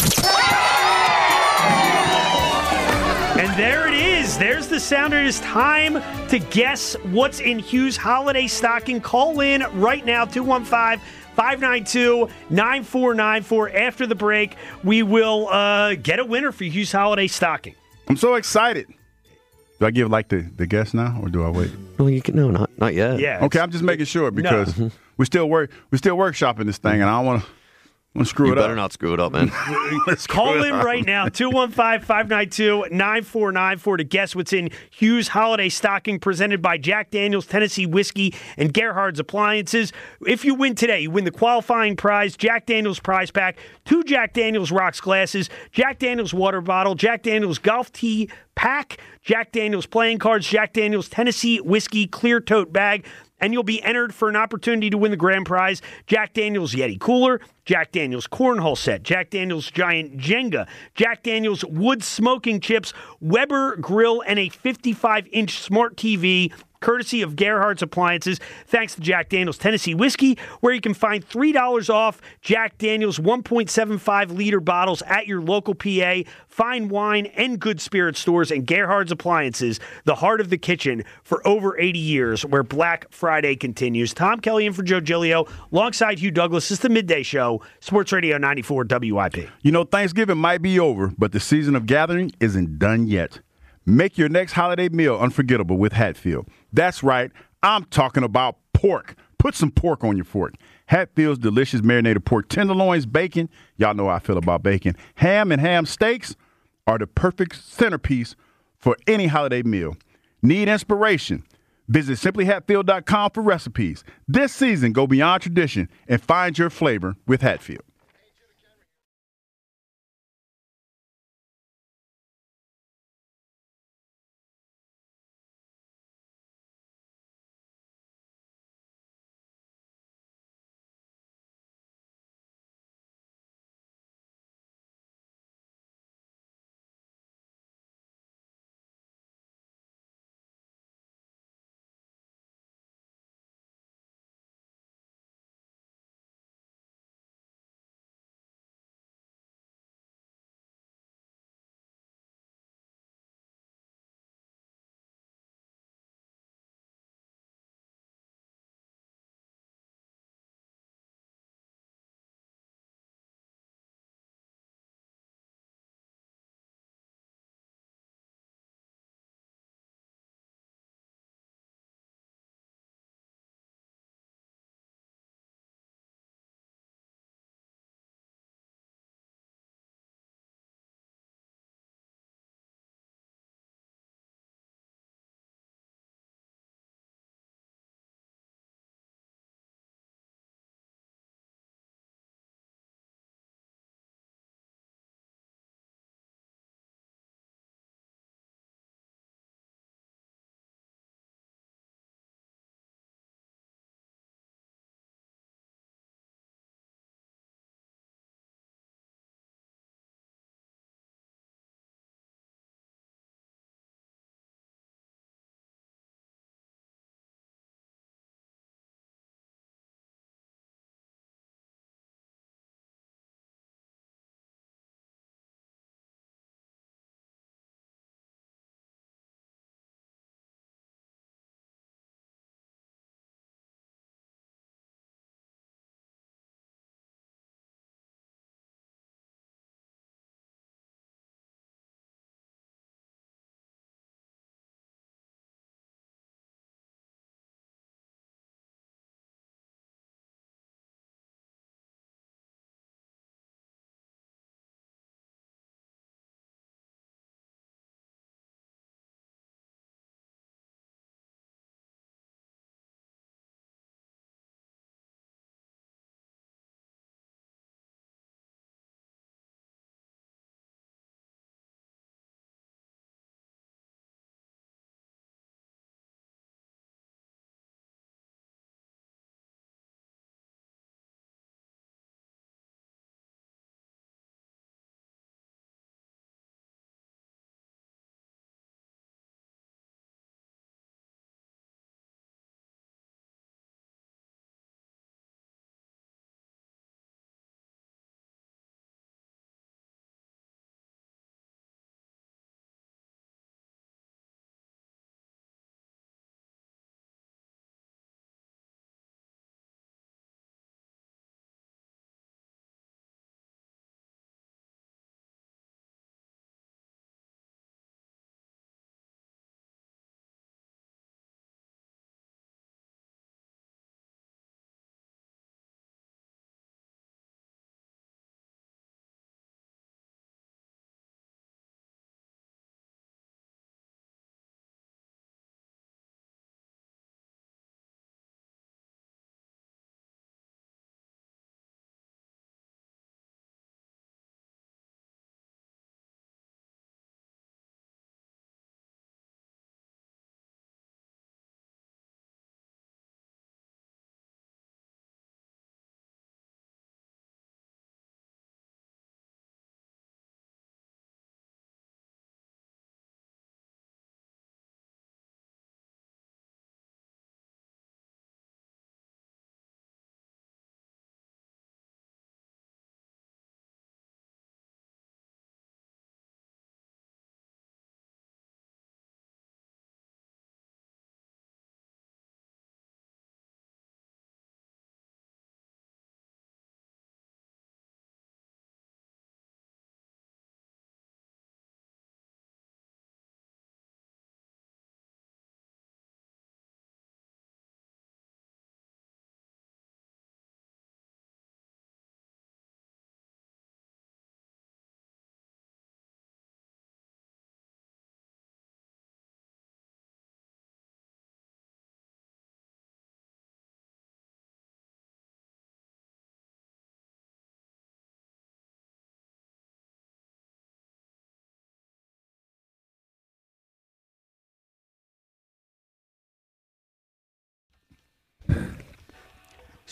And there it is. There's the sound. It is time to guess what's in Hugh's holiday stocking. Call in right now, two one five, five nine two, nine four nine four. After the break, we will uh, get a winner for Hugh's holiday stocking. I'm so excited. Do I give like the, the guess now, or do I wait? No, you can, no, not not yet. Yeah. Okay, I'm just making sure because no. we still work we still workshopping this thing, and I don't want to. Let's screw you it better up. not screw it up, man. Call in right now, two one five, five nine two, nine four nine four to guess what's in Hugh's holiday stocking presented by Jack Daniels, Tennessee Whiskey, and Gerhard's Appliances. If you win today, you win the qualifying prize, Jack Daniels prize pack, two Jack Daniels rocks glasses, Jack Daniels water bottle, Jack Daniels golf tee pack, Jack Daniels playing cards, Jack Daniels Tennessee Whiskey clear tote bag, and you'll be entered for an opportunity to win the grand prize, Jack Daniels Yeti Cooler, Jack Daniels Cornhole Set, Jack Daniels Giant Jenga, Jack Daniels Wood Smoking Chips, Weber Grill, and a fifty-five inch smart T V, courtesy of Gerhard's Appliances, thanks to Jack Daniels Tennessee Whiskey, where you can find three dollars off Jack Daniels one point seven five liter bottles at your local P A, fine wine, and good spirit stores, and Gerhard's Appliances, the heart of the kitchen for over eighty years, where Black Friday continues. Tom Kelly in for Joe Giglio, alongside Hugh Douglas. It's the Midday Show, Sports Radio ninety-four W I P. You know, Thanksgiving might be over, but the season of gathering isn't done yet. Make your next holiday meal unforgettable with Hatfield. That's right, I'm talking about pork. Put some pork on your fork. Hatfield's delicious marinated pork tenderloins, bacon. Y'all know how I feel about bacon. Ham and ham steaks are the perfect centerpiece for any holiday meal. Need inspiration? Visit simply hatfield dot com for recipes. This season, go beyond tradition and find your flavor with Hatfield.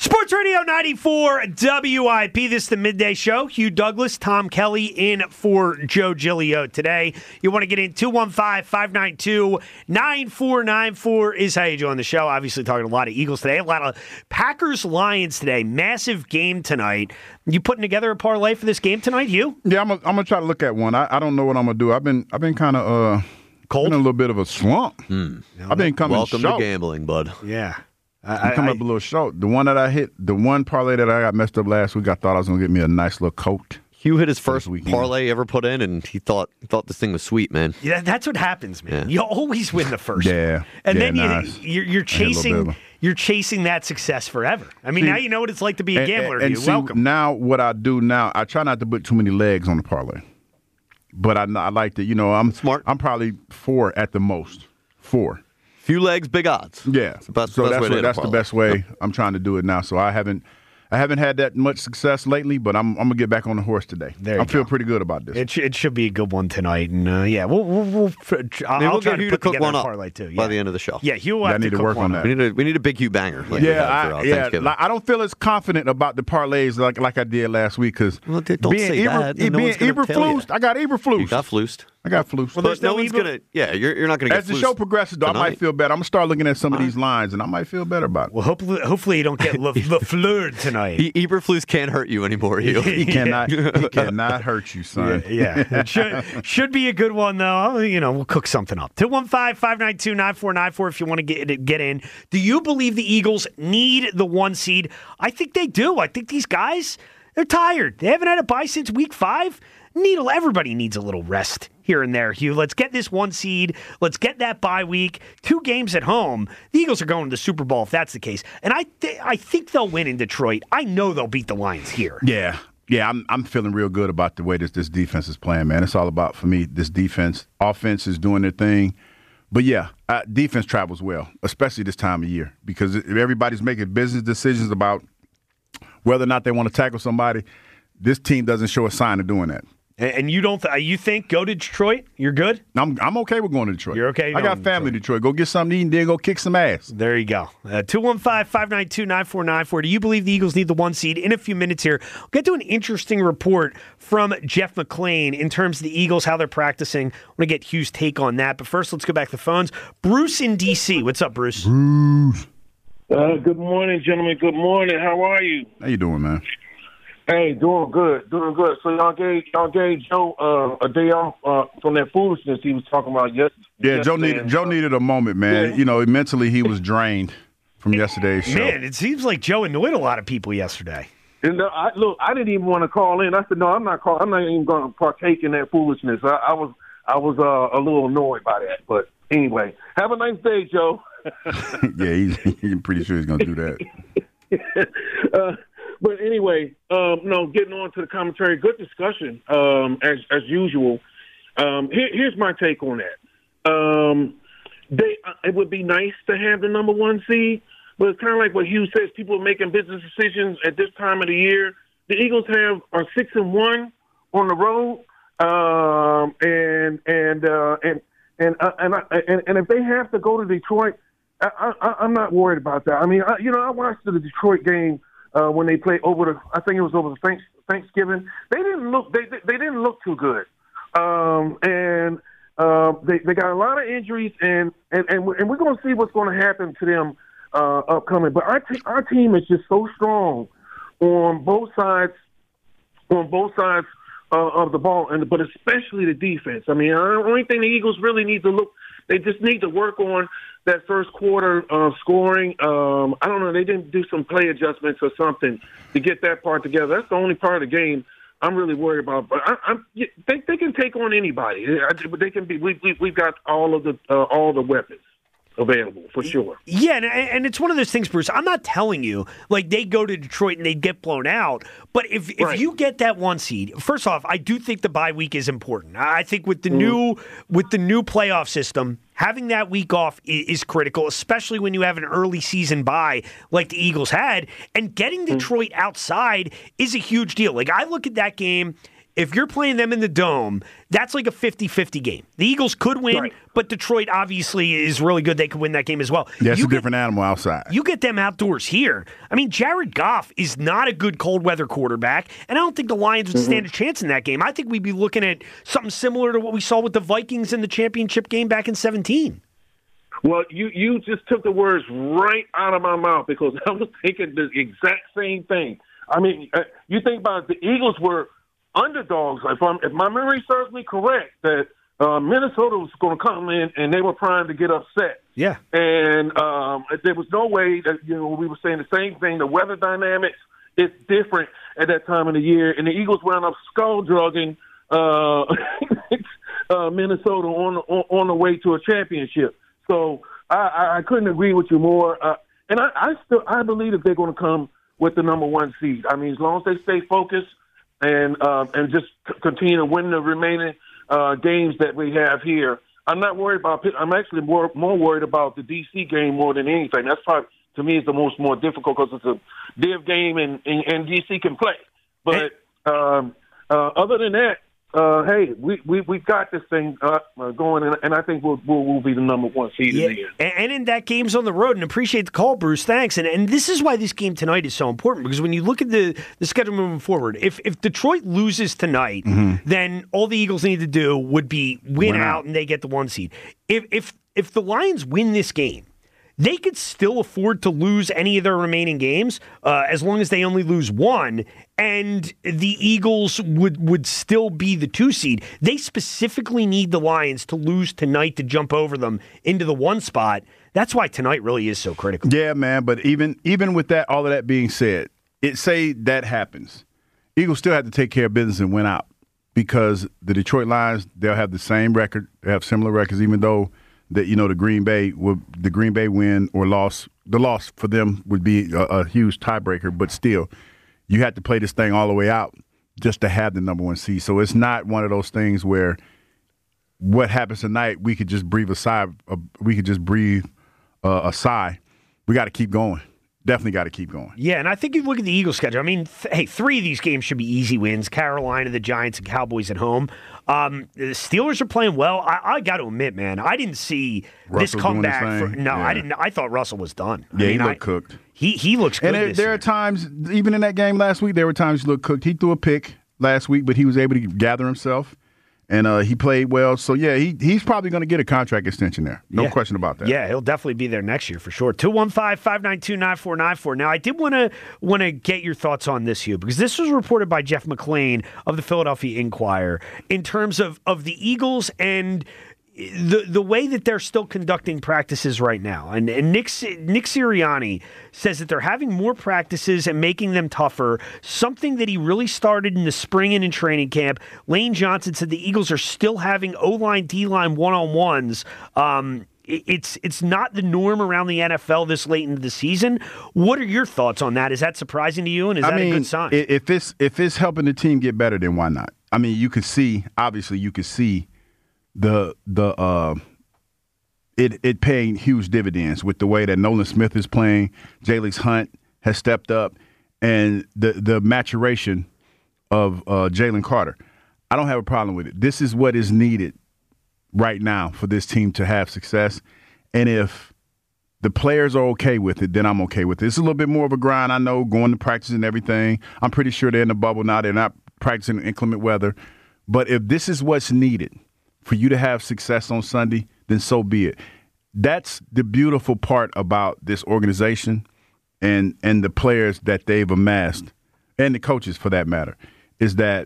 Sports Radio ninety-four W I P. This is the Midday Show. Hugh Douglas, Tom Kelly in for Joe Giglio today. You want to get in two one five, five nine two, nine four nine four is how you join the show. Obviously talking a lot of Eagles today, a lot of Packers-Lions today. Massive game tonight. You putting together a parlay for this game tonight, Hugh? Yeah, I'm gonna I'm try to look at one. I, I don't know what I'm gonna do. I've been I've been kind of uh cold, in a little bit of a slump. Mm. I've been coming Welcome short. to gambling, bud. Yeah. I'm coming up a little short. The one that I hit, the one parlay that I got messed up last week, I thought I was going to get me a nice little coat. Hugh hit his first parlay ever put in, and he thought he thought this thing was sweet, man. Yeah, that's what happens, man. Yeah. You always win the first Yeah, one. And yeah, then you, nice. you're, you're I hit a little bit chasing of a- you're chasing that success forever. I mean, See, now you know what it's like to be a And- gambler. And, and Hugh. see, Welcome. now what I do now, I try not to put too many legs on the parlay. But I, I like to, you know, I'm smart. I'm probably four at the most. Four. Few legs, big odds. Yeah. It's the best, so best that's way to what, hit a that's the parlay. best way Yep. I'm trying to do it now. So I haven't I haven't had that much success lately, but I'm I'm gonna get back on the horse today. There you I feel go. pretty good about this. It, sh- it should be a good one tonight. And uh, yeah, we'll, we'll, we'll I'll, Maybe I'll we'll try get to Hugh put to cook together one a up parlay too. by Yeah. the end of the show. Yeah, Hugh will Yeah, I have need to to cook work one on up. that. We need a we need a big Hugh banger. Like we had yeah, for, I, uh, yeah. Thanksgiving. Like, I don't feel as confident about the parlays like like I did last week because Well, d- don't say that, then no being one's gonna tell you. Eberflus, I got You Eberflus. got flused. I got Flus. Well, there's But no no one's Eber- gonna. Yeah, you're you're not gonna get As the flused show progresses, though, I tonight. might feel better. I'm gonna start looking at some of these lines, and I might feel better about it. Well, hopefully, hopefully you don't get Le- LeFleur tonight. E- Eberflus can't hurt you anymore, Hugh. He cannot. He cannot hurt you, son. Yeah, it should, should be a good one, though. You know, we'll cook something up. two one five, five nine two, nine four nine four if you want to get get in. Do you believe the Eagles need the one seed? I think they do. I think these guys, they're tired. They haven't had a bye since week five. Need a- everybody needs a little rest here and there, Hugh. Let's get this one seed. Let's get that bye week. Two games at home. The Eagles are going to the Super Bowl if that's the case. And I, th- I think they'll win in Detroit. I know they'll beat the Lions here. Yeah. Yeah, I'm I'm feeling real good about the way this this defense is playing, man. It's all about, for me, this defense. Offense is doing their thing. But, yeah, uh, defense travels well, especially this time of year, because everybody's making business decisions about whether or not they want to tackle somebody. This team doesn't show a sign of doing that. And, and you don't? Th- you think go to Detroit? You're good? I'm I'm okay with going to Detroit. You're okay I going got to family in Detroit. Go get something to eat and then go kick some ass. There you go. Uh, two one five, five nine two, nine four nine four. Do you believe the Eagles need the one seed? In a few minutes here, we'll get to an interesting report from Jeff McClain in terms of the Eagles, how they're practicing. I want to get Hugh's take on that. But first, let's go back to the phones. Bruce in D C. What's up, Bruce? Bruce. Uh, good morning, gentlemen. Good morning. How are you? How you doing, man? Hey, doing good, doing good. So y'all gave y'all gave Joe uh, a day off uh, from that foolishness he was talking about yesterday. Yeah, Joe needed Joe needed a moment, man. Yeah. You know, mentally he was drained from yesterday's show. Man, it seems like Joe annoyed a lot of people yesterday. And uh, I, look, I didn't even want to call in. I said, no, I'm not call. I'm not even going to partake in that foolishness. I, I was I was uh, a little annoyed by that. But anyway, have a nice day, Joe. Yeah, he's, he's pretty sure he's gonna do that. uh, but anyway, um, no, getting on to the commentary. Good discussion, um, as as usual. Um, here, here's my take on that. Um, they, uh, it would be nice to have the number one seed, but it's kind of like what Hugh says. People are making business decisions at this time of the year. The Eagles have are six and one on the road, um, and and uh, and and uh, and, I, and and if they have to go to Detroit, I, I, I'm not worried about that. I mean, I, you know, I watched the Detroit game. Uh, when they played over the, I think it was over the thanks, Thanksgiving. They didn't look, they, they they didn't look too good, um, and uh, they they got a lot of injuries, and and and we're, and we're going to see what's going to happen to them uh, upcoming. But our te- our team is just so strong on both sides, on both sides uh, of the ball, and but especially the defense. I mean, the only thing the Eagles really need to look, they just need to work on that first quarter uh, scoring. Um, I don't know. They didn't do some play adjustments or something to get that part together. That's the only part of the game I'm really worried about. But I, I'm, they, they can take on anybody. They can be. We, we, we've got all of the uh, all the weapons available for sure. Yeah, and, and it's one of those things, Bruce. I'm not telling you like they go to Detroit and they get blown out. But if if Right. you get that one seed, first off, I do think the bye week is important. I think with the mm. new with the new playoff system, having that week off is, is critical, especially when you have an early season bye like the Eagles had. And getting Detroit mm. outside is a huge deal. Like I look at that game. If you're playing them in the Dome, that's like a fifty-fifty game. The Eagles could win, Right. but Detroit obviously is really good. They could win that game as well. Yeah, it's You a get- different animal outside. You get them outdoors here. I mean, Jared Goff is not a good cold weather quarterback, and I don't think the Lions would stand a chance in that game. I think we'd be looking at something similar to what we saw with the Vikings in the championship game back in seventeen. Well, you, you just took the words right out of my mouth because I was thinking the exact same thing. I mean, uh, you think about it, the Eagles were underdogs. If, I'm, if my memory serves me correct, that uh, Minnesota was going to come in and they were trying to get upset. Yeah. And um, there was no way that, you know, we were saying the same thing. The weather dynamics is different at that time of the year. And the Eagles wound up skull drugging uh, uh, Minnesota on, on on the way to a championship. So I, I, I couldn't agree with you more. Uh, and I, I still I believe that they're going to come with the number one seed. I mean, as long as they stay focused and uh, and just c- continue to win the remaining uh, games that we have here. I'm not worried about. I'm actually more more worried about the D C game more than anything. That's probably to me is the most more difficult because it's a div game and, and, and D C can play. But um, uh, other than that, uh, hey, we we we got this thing uh, uh, going, and, and I think we'll, we'll we'll be the number one seed Yeah, in the end. and and in that game's on the road, and appreciate the call, Bruce. Thanks. And and this is why this game tonight is so important, because when you look at the, the schedule moving forward, if if Detroit loses tonight, then all the Eagles need to do would be win, Win out, out. and they get the one seed. If if if the Lions win this game, they could still afford to lose any of their remaining games uh, as long as they only lose one, and the Eagles would, would still be the two seed. They specifically need the Lions to lose tonight to jump over them into the one spot. That's why tonight really is so critical. Yeah, man. But even even with that, all of that being said, it say that happens, Eagles still have to take care of business and win out, because the Detroit Lions, they'll have the same record, they have similar records, even though that you know the Green Bay will the Green Bay win or loss, the loss for them would be a, a huge tiebreaker. But still, you have to play this thing all the way out just to have the number one seed. So it's not one of those things where what happens tonight we could just breathe a sigh. Uh, we could just breathe uh, a sigh. We got to keep going. Definitely got to keep going. Yeah, and I think if you look at the Eagles' schedule, I mean, th- hey, three of these games should be easy wins. Carolina, the Giants, and Cowboys at home. Um, the Steelers are playing well. I, I got to admit, man, I didn't see Russell's this comeback. doing his For, thing? no, Yeah. I didn't. I thought Russell was done. Yeah, I mean, he looked I, cooked. He he looks good. And there, this there year. are times, even in that game last week, there were times he looked cooked. He threw a pick last week, but he was able to gather himself, and uh, he played well. So, yeah, he he's probably going to get a contract extension there. No Yeah. question about that. Yeah, he'll definitely be there next year for sure. two one five, five nine two, nine four nine four. Now, I did want to want to get your thoughts on this, Hugh, because this was reported by Jeff McClain of the Philadelphia Inquirer in terms of, of the Eagles and the the way that they're still conducting practices right now. And, and Nick, Nick Sirianni says that they're having more practices and making them tougher, something that he really started in the spring and in training camp. Lane Johnson said the Eagles are still having O-line, D-line one-on-ones. Um, it- it's it's not the norm around the N F L this late into the season. What are your thoughts on that? Is that surprising to you, and is I that mean, a good sign? i- if it's if it's helping the team get better, then why not? I mean, you could see, obviously, you could see the the uh, it it paying huge dividends with the way that Nolan Smith is playing, Jalix Hunt has stepped up, and the the maturation of uh, Jalen Carter. I don't have a problem with it. This is what is needed right now for this team to have success, and if the players are okay with it, then I'm okay with it. It's a little bit more of a grind, I know, going to practice and everything. I'm pretty sure they're in the bubble now. They're not practicing in inclement weather. But if this is what's needed for you to have success on Sunday, then so be it. That's the beautiful part about this organization and and the players that they've amassed, and the coaches for that matter, is that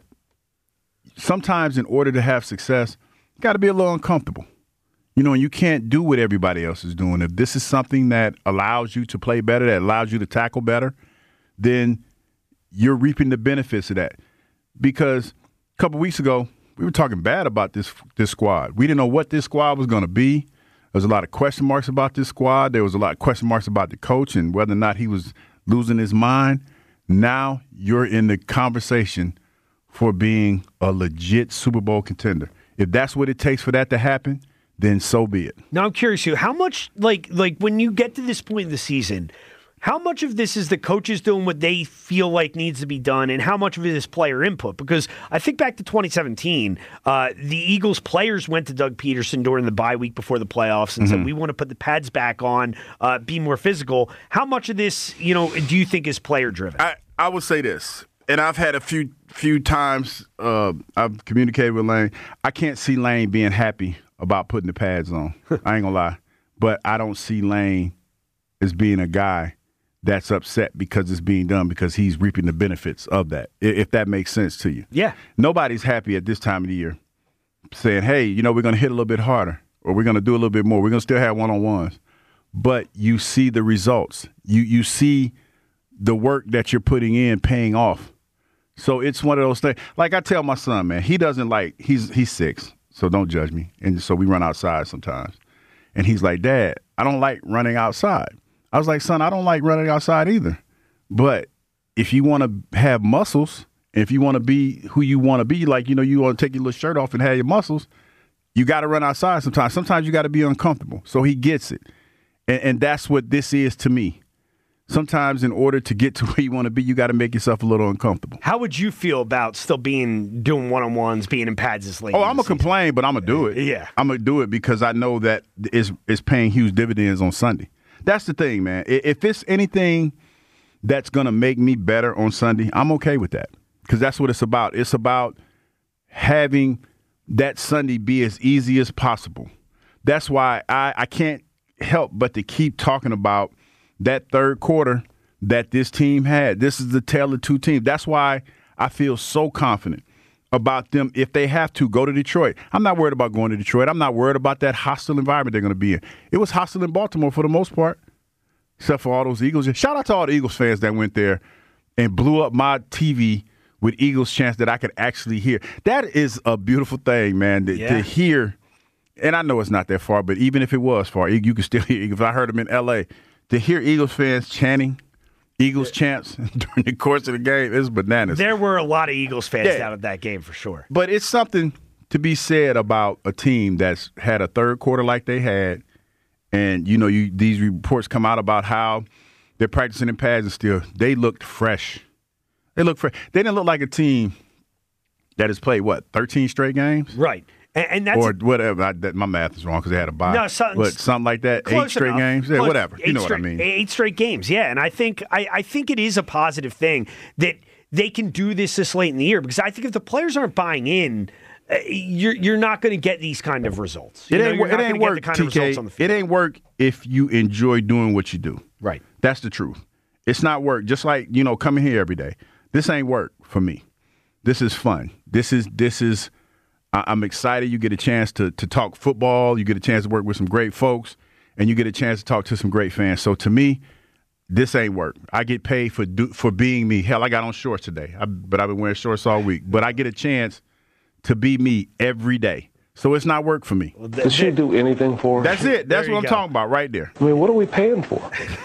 sometimes in order to have success, you got to be a little uncomfortable. You know, and you can't do what everybody else is doing. If this is something that allows you to play better, that allows you to tackle better, then you're reaping the benefits of that. Because a couple weeks ago, we were talking bad about this this squad. We didn't know what this squad was going to be. There was a lot of question marks about this squad. There was a lot of question marks about the coach and whether or not he was losing his mind. Now you're in the conversation for being a legit Super Bowl contender. If that's what it takes for that to happen, then so be it. Now I'm curious, you how much like like when you get to this point in the season, How much of this is the coaches doing what they feel like needs to be done, and how much of it is player input? Because I think back to twenty seventeen, uh, the Eagles players went to Doug Peterson during the bye week before the playoffs and mm-hmm. said, we want to put the pads back on, uh, be more physical. How much of this, you know, do you think is player-driven? I, I would say this, and I've had a few few times uh, I've communicated with Lane. I can't see Lane being happy about putting the pads on. I ain't going to lie. But I don't see Lane as being a guy that's upset because it's being done because he's reaping the benefits of that, if that makes sense to you. Yeah. Nobody's happy at this time of the year saying, hey, you know, we're going to hit a little bit harder or we're going to do a little bit more. We're going to still have one-on-ones. But you see the results. You you see the work that you're putting in paying off. So it's one of those things. Like I tell my son, man, he doesn't like – he's he's six, so don't judge me. And so we run outside sometimes. And he's like, Dad, I don't like running outside. I was like, son, I don't like running outside either. But if you want to have muscles, if you want to be who you want to be, like, you know, you want to take your little shirt off and have your muscles, you got to run outside sometimes. Sometimes you got to be uncomfortable. So he gets it. And, and that's what this is to me. Sometimes in order to get to where you want to be, you got to make yourself a little uncomfortable. How would you feel about still being doing one-on-ones, being in pads this late? Oh, I'm going to complain, but I'm going to do it. Yeah. I'm going to do it because I know that it's, it's paying huge dividends on Sunday. That's the thing, man. If it's anything that's going to make me better on Sunday, I'm okay with that because that's what it's about. It's about having that Sunday be as easy as possible. That's why I, I can't help but to keep talking about that third quarter that this team had. This is the tale of two teams. That's why I feel so confident about them. If they have to go to Detroit, I'm not worried about going to Detroit. I'm not worried about that hostile environment they're going to be in. It was hostile in Baltimore for the most part, except for all those Eagles. Shout out to all the Eagles fans that went there and blew up my T V with Eagles chants that I could actually hear. That is a beautiful thing, man, to, yeah. to hear. And I know it's not that far, but even if it was far, you could still hear. If I heard them in L A, to hear Eagles fans chanting Eagles chants during the course of the game is bananas. There were a lot of Eagles fans yeah. down at that game for sure. But it's something to be said about a team that's had a third quarter like they had, and you know, you these reports come out about how they're practicing in pads and still they looked fresh. They looked fresh. They didn't look like a team that has played what thirteen straight games, right? And, and that's or whatever. I, that, my math is wrong because they had a bye. No, something, but something like that. Eight straight enough. games, yeah, Close. whatever. Eight You know straight, what I mean? Eight straight games, yeah. And I think I, I think it is a positive thing that they can do this this late in the year because I think if the players aren't buying in, uh, you're you're not going to get these kind of results. You It know, ain't, you're it not ain't gonna get work, the kind T of results K. on the field. It ain't work if you enjoy doing what you do. Right. That's the truth. It's not work. Just like, you know, coming here every day. This ain't work for me. This is fun. This is this is. I, I'm excited. You get a chance to to talk football. You get a chance to work with some great folks, and you get a chance to talk to some great fans. So to me, this ain't work. I get paid for do, for being me. Hell, I got on shorts today, I, but I've been wearing shorts all week. But I get a chance to be me every day. So it's not work for me. Well, Does she do anything for us? That's it. That's There what I'm you go. talking about right there. I mean, what are we paying for?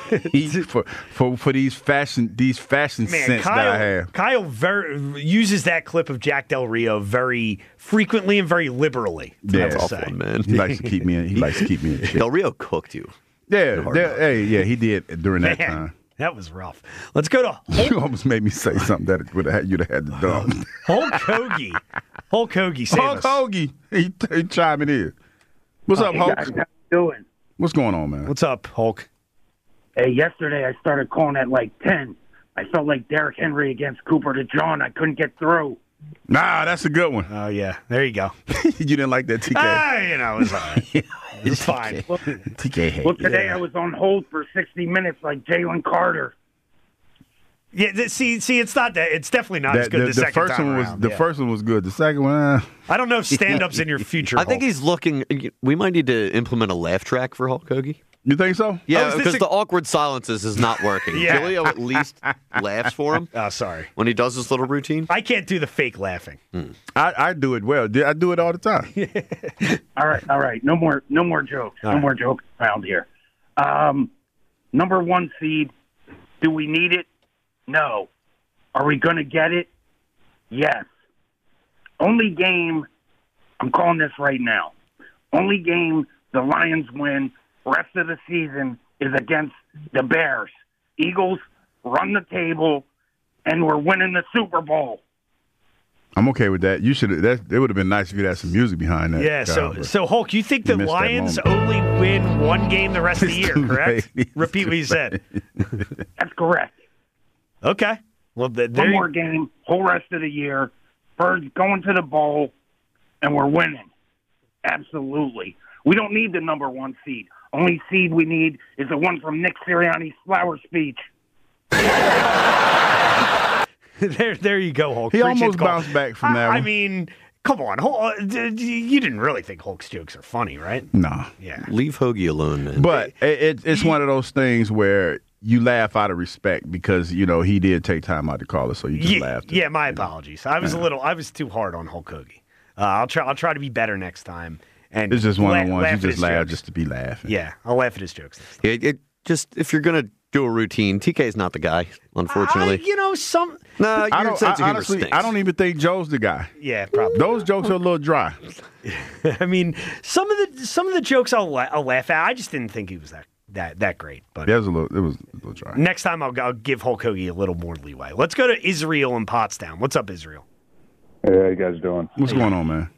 for, for for these fashion these fashion Man, sense Kyle, that I have. Kyle very, uses that clip of Jack Del Rio very frequently and very liberally. Yeah, That's Tough to say. one, man. He likes to keep me in. He likes to keep me in. Shape. Del Rio cooked you. Yeah, Hard yeah, knocks. hey, yeah, he did during that Man, time. that was rough. Let's go to You almost made me say something that would have you'd have had to dump. Hulk Hoagie. Hulk Hoagie, save Hulk us. Hoagie, he, he chiming in. What's up, Hey, Hulk? guys, how you doing? What's going on, man? What's up, Hulk? Hey, yesterday I started calling at like ten. I felt like Derrick Henry against Cooper DeJean. I couldn't get through. Nah, that's a good one. Oh, yeah. There you go. You didn't like that T K. Ah, you know, it was all right. It was fine. T K hate. Well, today Yeah. I was on hold for sixty minutes like Jalen Carter. Yeah, th- see, see, it's not that. It's definitely not as That- good the, the, the second first time one was around, the yeah. first one was good. The second one, uh, I don't know if stand-up's in your future. I think Hulk. he's looking. We might need to implement a laugh track for Hulk Hoagie. you think so? Oh, Yeah, is this because a- the awkward silences is not working. Yeah. Julio at least laughs for him Oh, sorry. when he does his little routine. I can't do the fake laughing. I, I do it well. I do it all the time. All right, all right. No more, no more jokes. All no right. more jokes around here. Um, number one seed. Do we need it? No. Are we going to get it? Yes. Only game, I'm calling this right now. Only game the Lions win rest of the season is against the Bears. Eagles run the table, and we're winning the Super Bowl. I'm okay with that. You should. That it would have been nice if you had some music behind that. Yeah. Kyle, So, so Hulk, you think you the missed that Lions moment. only win one game the rest of the year? too Correct. late. It's Repeat what too you said. That's correct. Okay. Well, th- there One you- more game, whole rest of the year. Birds going to the bowl, and we're winning. Absolutely. We don't need the number one seed. Only seed we need is the one from Nick Sirianni's flower speech. there, there you go, Hulk. He Appreciate almost the call. bounced back from I, that I one. mean, come on. Hul- uh, d- d- You didn't really think Hulk's jokes are funny, right? Nah. Yeah. Leave Hoagie alone, man. But it, it, it's one of those things where you laugh out of respect because you know he did take time out to call us, so you just Yeah, laughed. yeah, my apologies. I was a little, I was too hard on Hulk Hoagie. Uh, I'll try, I'll try to be better next time. And It's just one of la- the ones laugh you at just his laugh jokes. just to be laughing. Yeah, I'll laugh at his jokes. Next time. It, it just if you're gonna do a routine, T K's not the guy, unfortunately. I, you know, some. Nah, I your don't. sense I, of humor honestly, stinks. I don't even think Joe's the guy. Yeah, probably. Those jokes are a little dry. I mean, some of the some of the jokes I'll, la- I'll laugh at. I just didn't think he was that that that great. But It was a little. It was a little dry. next time I'll, I'll give Hulk Hoagie a little more leeway. Let's go to Israel in Pottstown. What's up, Israel? Hey, how you guys doing? What's going on, man?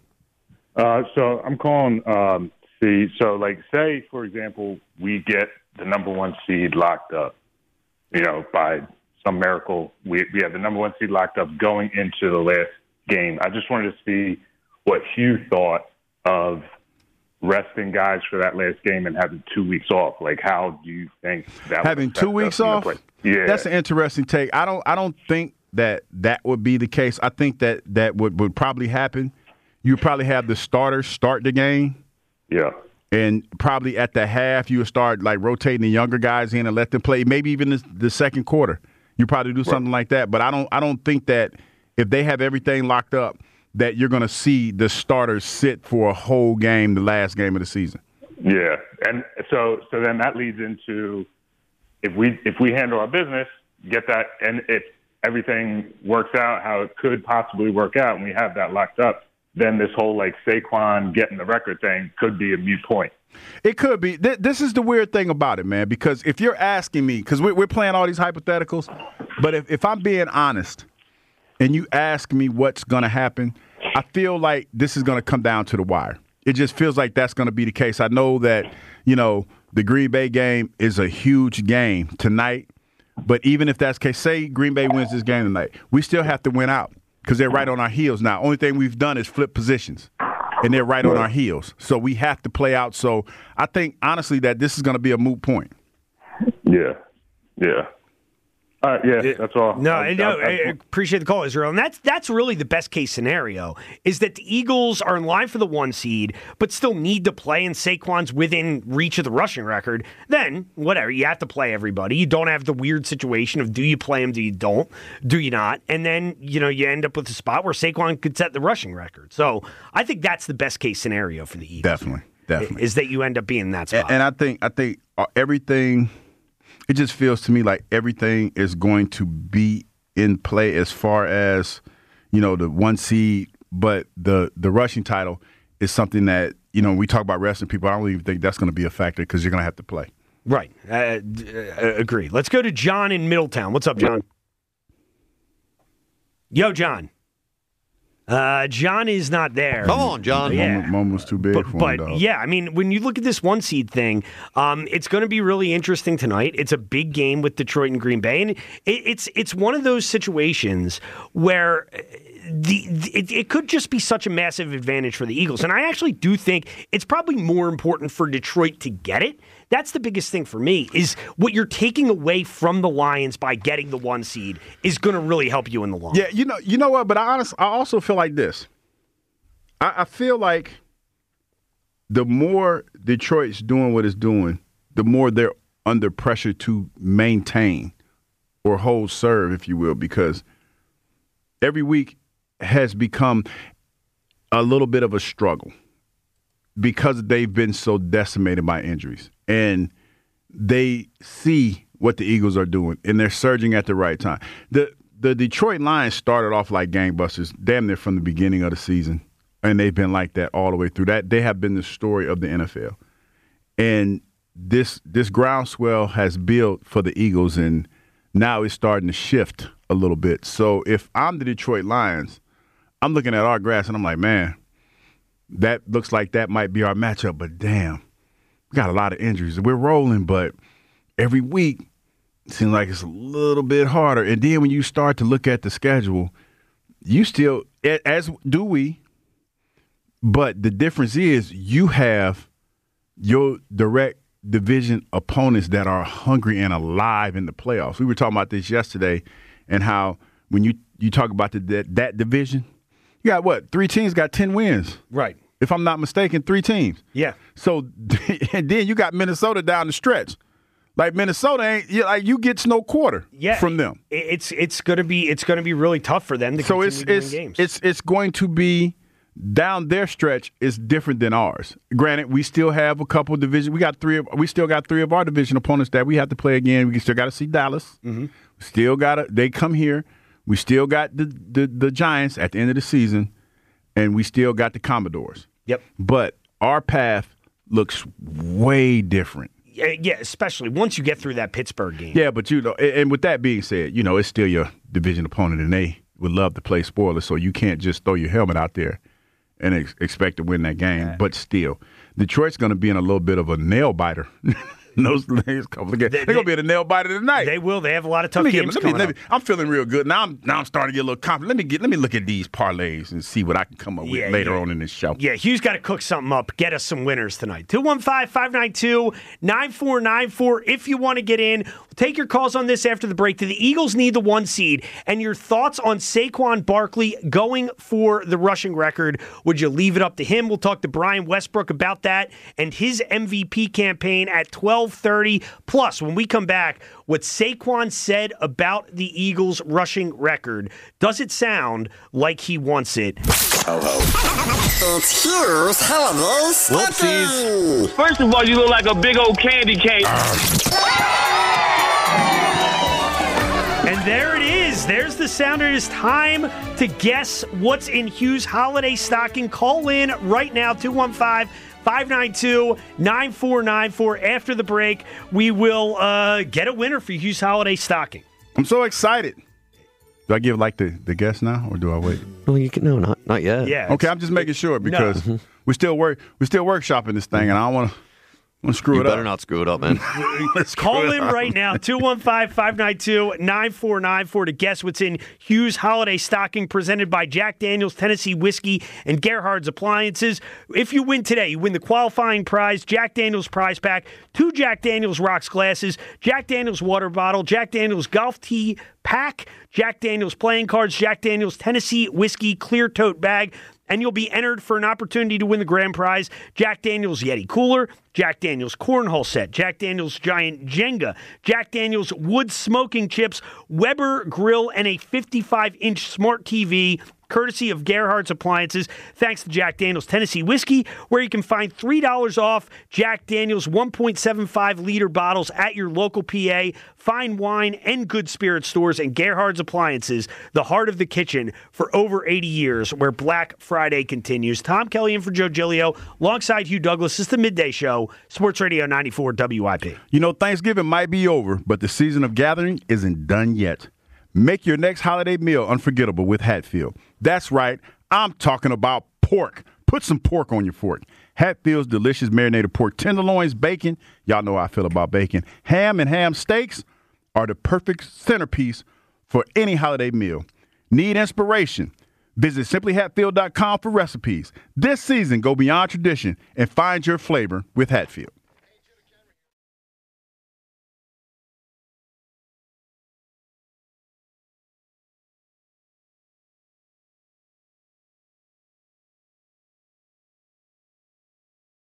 Uh, so I'm calling. Um, see, so like, say for example, we get the number one seed locked up. You know, by some miracle, we we have the number one seed locked up going into the last game. I just wanted to see what Hugh thought of resting guys for that last game and having two weeks off. Like, how do you think that would Having affect two us weeks in the off. play? Yeah, That's an interesting take. I don't. I don't think that that would be the case. I think that that would would probably happen. You probably have the starters start the game. Yeah. And probably at the half, you would start like rotating the younger guys in and let them play. Maybe even the, the second quarter, you probably do something like that. But I don't. I don't think that if they have everything locked up, that you're going to see the starters sit for a whole game, the last game of the season. Yeah, and so so then that leads into if we if we handle our business, get that, and if everything works out how it could possibly work out, and we have that locked up, then this whole like Saquon getting the record thing could be a moot point. It could be. Th- this is the weird thing about it, man, because if you're asking me, because we're, we're playing all these hypotheticals, but if, if I'm being honest and you ask me what's going to happen, I feel like this is going to come down to the wire. It just feels like that's going to be the case. I know that, you know, the Green Bay game is a huge game tonight, but even if that's the case, say Green Bay wins this game tonight, we still have to win out. Because they're right on our heels now. Only thing we've done is flip positions, and they're right on our heels. So we have to play out. So I think, honestly, that this is going to be a moot point. Yeah, yeah. All right, yeah, that's all. No, I, no, I, I appreciate the call, Israel. And that's that's really the best case scenario is that the Eagles are in line for the one seed, but still need to play, and Saquon's within reach of the rushing record. Then, whatever, you have to play everybody. You don't have the weird situation of do you play him, do you don't, do you not? And then, you know, you end up with a spot where Saquon could set the rushing record. So I think that's the best case scenario for the Eagles. Definitely, definitely. Is that you end up being in that spot. And, and I think I think uh, everything. It just feels to me like everything is going to be in play as far as, you know, the one seed, but the the rushing title is something that, you know, we talk about resting people. I don't even think that's going to be a factor because you're going to have to play. Right. Uh, d- uh, agree. Let's go to John in Middletown. What's up, John? Yo, John. Uh, John is not there. Come on, John. Yeah. Moment, moment was too big But, for but him, dog. yeah, I mean, when you look at this one seed thing, um, it's going to be really interesting tonight. It's a big game with Detroit and Green Bay, and it, it's it's one of those situations where the, the it, it could just be such a massive advantage for the Eagles. And I actually do think it's probably more important for Detroit to get it. That's the biggest thing for me is what you're taking away from the Lions by getting the one seed is going to really help you in the long. Yeah, you know, you know what? But I honestly, I also feel like this. I, I feel like the more Detroit's doing what it's doing, the more they're under pressure to maintain or hold serve, if you will, because every week has become a little bit of a struggle because they've been so decimated by injuries. And they see what the Eagles are doing, and they're surging at the right time. The the Detroit Lions started off like gangbusters damn near from the beginning of the season, and they've been like that all the way through. That they have been the story of the N F L. And this this groundswell has built for the Eagles, and now it's starting to shift a little bit. So if I'm the Detroit Lions, I'm looking at our grass and I'm like, man, that looks like that might be our matchup. But damn, we got a lot of injuries. We're rolling, but every week it seems like it's a little bit harder. And then when you start to look at the schedule, you still, as do we, but the difference is you have your direct division opponents that are hungry and alive in the playoffs. We were talking about this yesterday and how when you, you talk about the, that, that division, you got what? Three teams got ten wins. Right. If I'm not mistaken, three teams. Yeah. So, and then you got Minnesota down the stretch. Like Minnesota ain't you, like you gets no quarter yeah, from them. It's it's gonna be it's gonna be really tough for them to so continue it's to win it's, games. it's it's going to be down their stretch is different than ours. Granted, we still have a couple of division. We got three. Of, we still got three of our division opponents that we have to play again. We still got to see Dallas. Mm-hmm. Still got to. They come here. We still got the, the the Giants at the end of the season, and we still got the Commodores. Yep. But our path looks way different. Yeah, especially once you get through that Pittsburgh game. Yeah, but you know, and, and with that being said, you know, it's still your division opponent, and they would love to play spoiler, so you can't just throw your helmet out there and ex- expect to win that game. Yeah. But still, Detroit's going to be in a little bit of a nail biter. Those next couple of games, they, they're going to be in a nail biter tonight. They will. They have a lot of tough let me games get, let me, coming let me, up. I'm feeling real good now. I'm now I'm starting to get a little confident. Let me get let me look at these parlays and see what I can come up with yeah, later yeah. on in this show. Yeah, Hugh's got to cook something up. Get us some winners tonight. two one five, five nine two, nine four nine four if you want to get in. We'll take your calls on this after the break. Do the Eagles need the one seed? And your thoughts on Saquon Barkley going for the rushing record. Would you leave it up to him? We'll talk to Brian Westbrook about that and his M V P campaign at twelve thirty. Plus, when we come back, what Saquon said about the Eagles' rushing record. Does it sound like he wants it? Ho, ho. It's Hugh's Holiday Stocking. First of all, you look like a big old candy cane. And there it is. There's the sound. It is time to guess what's in Hugh's holiday stocking. Call in right now, two one five, five nine two, nine four nine four. After the break, we will uh, get a winner for Hugh's holiday stocking. I'm so excited. Do I give like the, the guess now, or do I wait? No, you can, no, not not yet. Yeah. Okay, I'm just making sure because No. we still work we still workshopping this thing, and I don't want to. Let's screw You it better up. not screw it up, man. Call in right now, two one five, five nine two, nine four nine four to guess what's in Hugh's holiday stocking presented by Jack Daniel's Tennessee Whiskey and Gerhard's Appliances. If you win today, you win the qualifying prize, Jack Daniel's prize pack, two Jack Daniel's rocks glasses, Jack Daniel's water bottle, Jack Daniel's golf tee pack, Jack Daniel's playing cards, Jack Daniel's Tennessee Whiskey clear tote bag, and you'll be entered for an opportunity to win the grand prize, Jack Daniel's Yeti Cooler, Jack Daniel's Cornhole Set, Jack Daniel's Giant Jenga, Jack Daniel's Wood Smoking Chips, Weber Grill, and a fifty-five inch smart T V, courtesy of Gerhard's Appliances, thanks to Jack Daniel's Tennessee Whiskey, where you can find three dollars off Jack Daniel's one point seven five liter bottles at your local P A, fine wine, and good spirit stores, and Gerhard's Appliances, the heart of the kitchen for over eighty years, where Black Friday continues. Tom Kelly in for Joe Giglio, alongside Hugh Douglas. It's the Midday Show, Sports Radio ninety-four W I P. You know, Thanksgiving might be over, but the season of gathering isn't done yet. Make your next holiday meal unforgettable with Hatfield. That's right, I'm talking about pork. Put some pork on your fork. Hatfield's delicious marinated pork tenderloins, bacon. Y'all know how I feel about bacon. Ham and ham steaks are the perfect centerpiece for any holiday meal. Need inspiration? Visit simply hatfield dot com for recipes. This season, go beyond tradition and find your flavor with Hatfield.